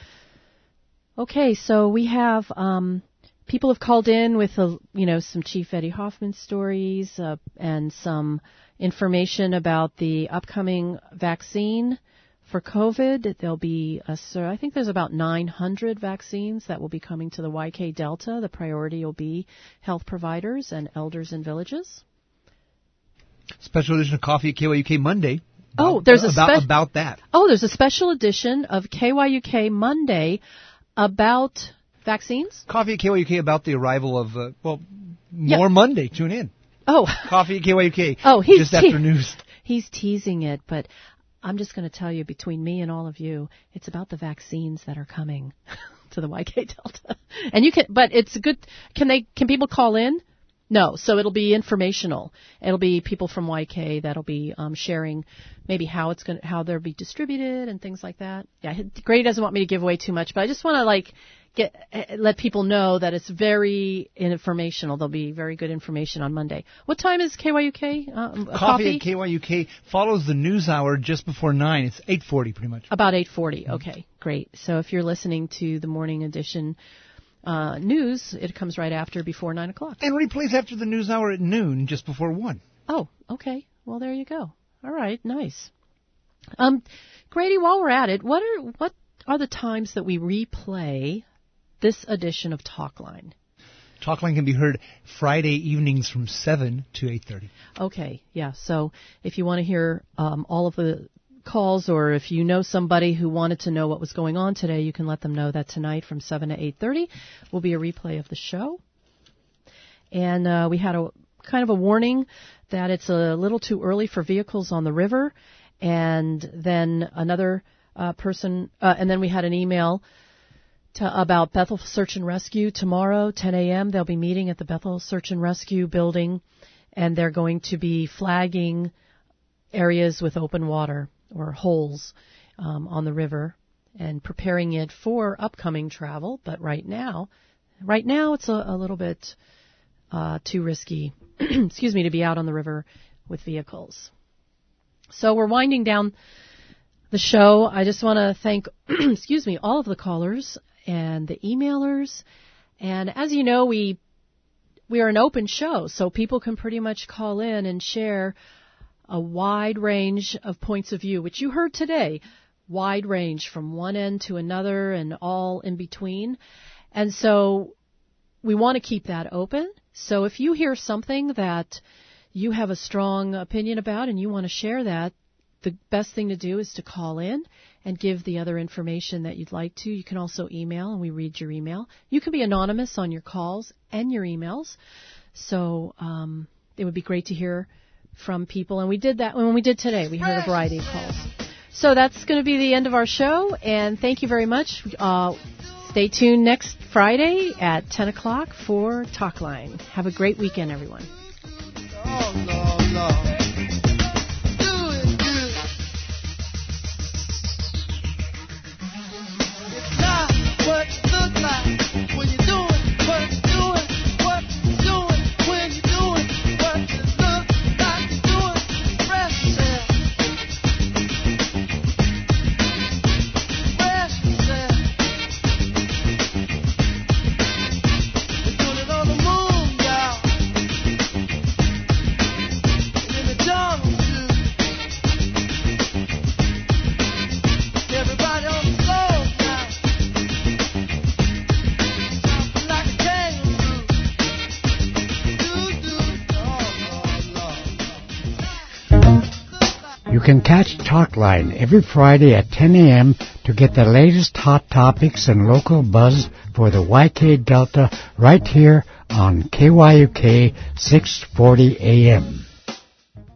Okay, so we have um, people have called in with a, you know, some Chief Eddie Hoffman stories uh, and some information about the upcoming vaccine for COVID. There'll be, a, so I think there's about nine hundred vaccines that will be coming to the Y K Delta. The priority will be health providers and elders in villages. Special edition of Coffee at K Y U K Monday. Oh, there's a about spe- about that. Oh, there's a special edition of K Y U K Monday about vaccines. Coffee at K Y U K about the arrival of uh, well, more Yep. Monday. Tune in. Oh, Coffee at K Y U K. Oh, he's just te- after news. He's teasing it, but I'm just going to tell you, between me and all of you, it's about the vaccines that are coming to the Y K Delta. And you can, but it's good. Can they? Can people call in? No, so it'll be informational. It'll be people from Y K that'll be um, sharing maybe how it's going, how they'll be distributed and things like that. Yeah, Grady doesn't want me to give away too much, but I just want to like get let people know that it's very informational. There'll be very good information on Monday. What time is K Y U K? Um, Coffee, coffee at K Y U K follows the news hour just before nine. It's eight forty, pretty much. About eight forty. Okay, great. So if you're listening to the morning edition uh, news, it comes right after, before nine o'clock. And replays after the news hour at noon, just before one. Oh, okay. Well, there you go. All right, nice. Um, Grady, while we're at it, what are what are the times that we replay this edition of Talkline? Talkline can be heard Friday evenings from seven to eight thirty. Okay, yeah. So if you want to hear um, all of the calls, or if you know somebody who wanted to know what was going on today, you can let them know that tonight from seven to eight thirty will be a replay of the show. And uh, we had a kind of a warning that it's a little too early for vehicles on the river. And then another uh, person, uh, and then we had an email to, about Bethel Search and Rescue tomorrow, ten a.m. They'll be meeting at the Bethel Search and Rescue building, and they're going to be flagging areas with open water or holes um, on the river and preparing it for upcoming travel. But right now, right now it's a, a little bit uh, too risky, excuse me, to be out on the river with vehicles. So we're winding down the show. I just want to thank, excuse me, all of the callers and the emailers. And as you know, we we are an open show, so people can pretty much call in and share a wide range of points of view, which you heard today, wide range from one end to another and all in between. And so we want to keep that open. So if you hear something that you have a strong opinion about and you want to share that, the best thing to do is to call in and give the other information that you'd like to. You can also email, and we read your email. You can be anonymous on your calls and your emails. So um, it would be great to hear from people, and we did that when we did today. We heard a variety of calls. So that's going to be the end of our show, and thank you very much. Uh, stay tuned next Friday at ten o'clock for Talkline. Have a great weekend, everyone. Oh, no, no. You can catch Talkline every Friday at ten a.m. to get the latest hot topics and local buzz for the Y K Delta right here on K Y U K six forty A M.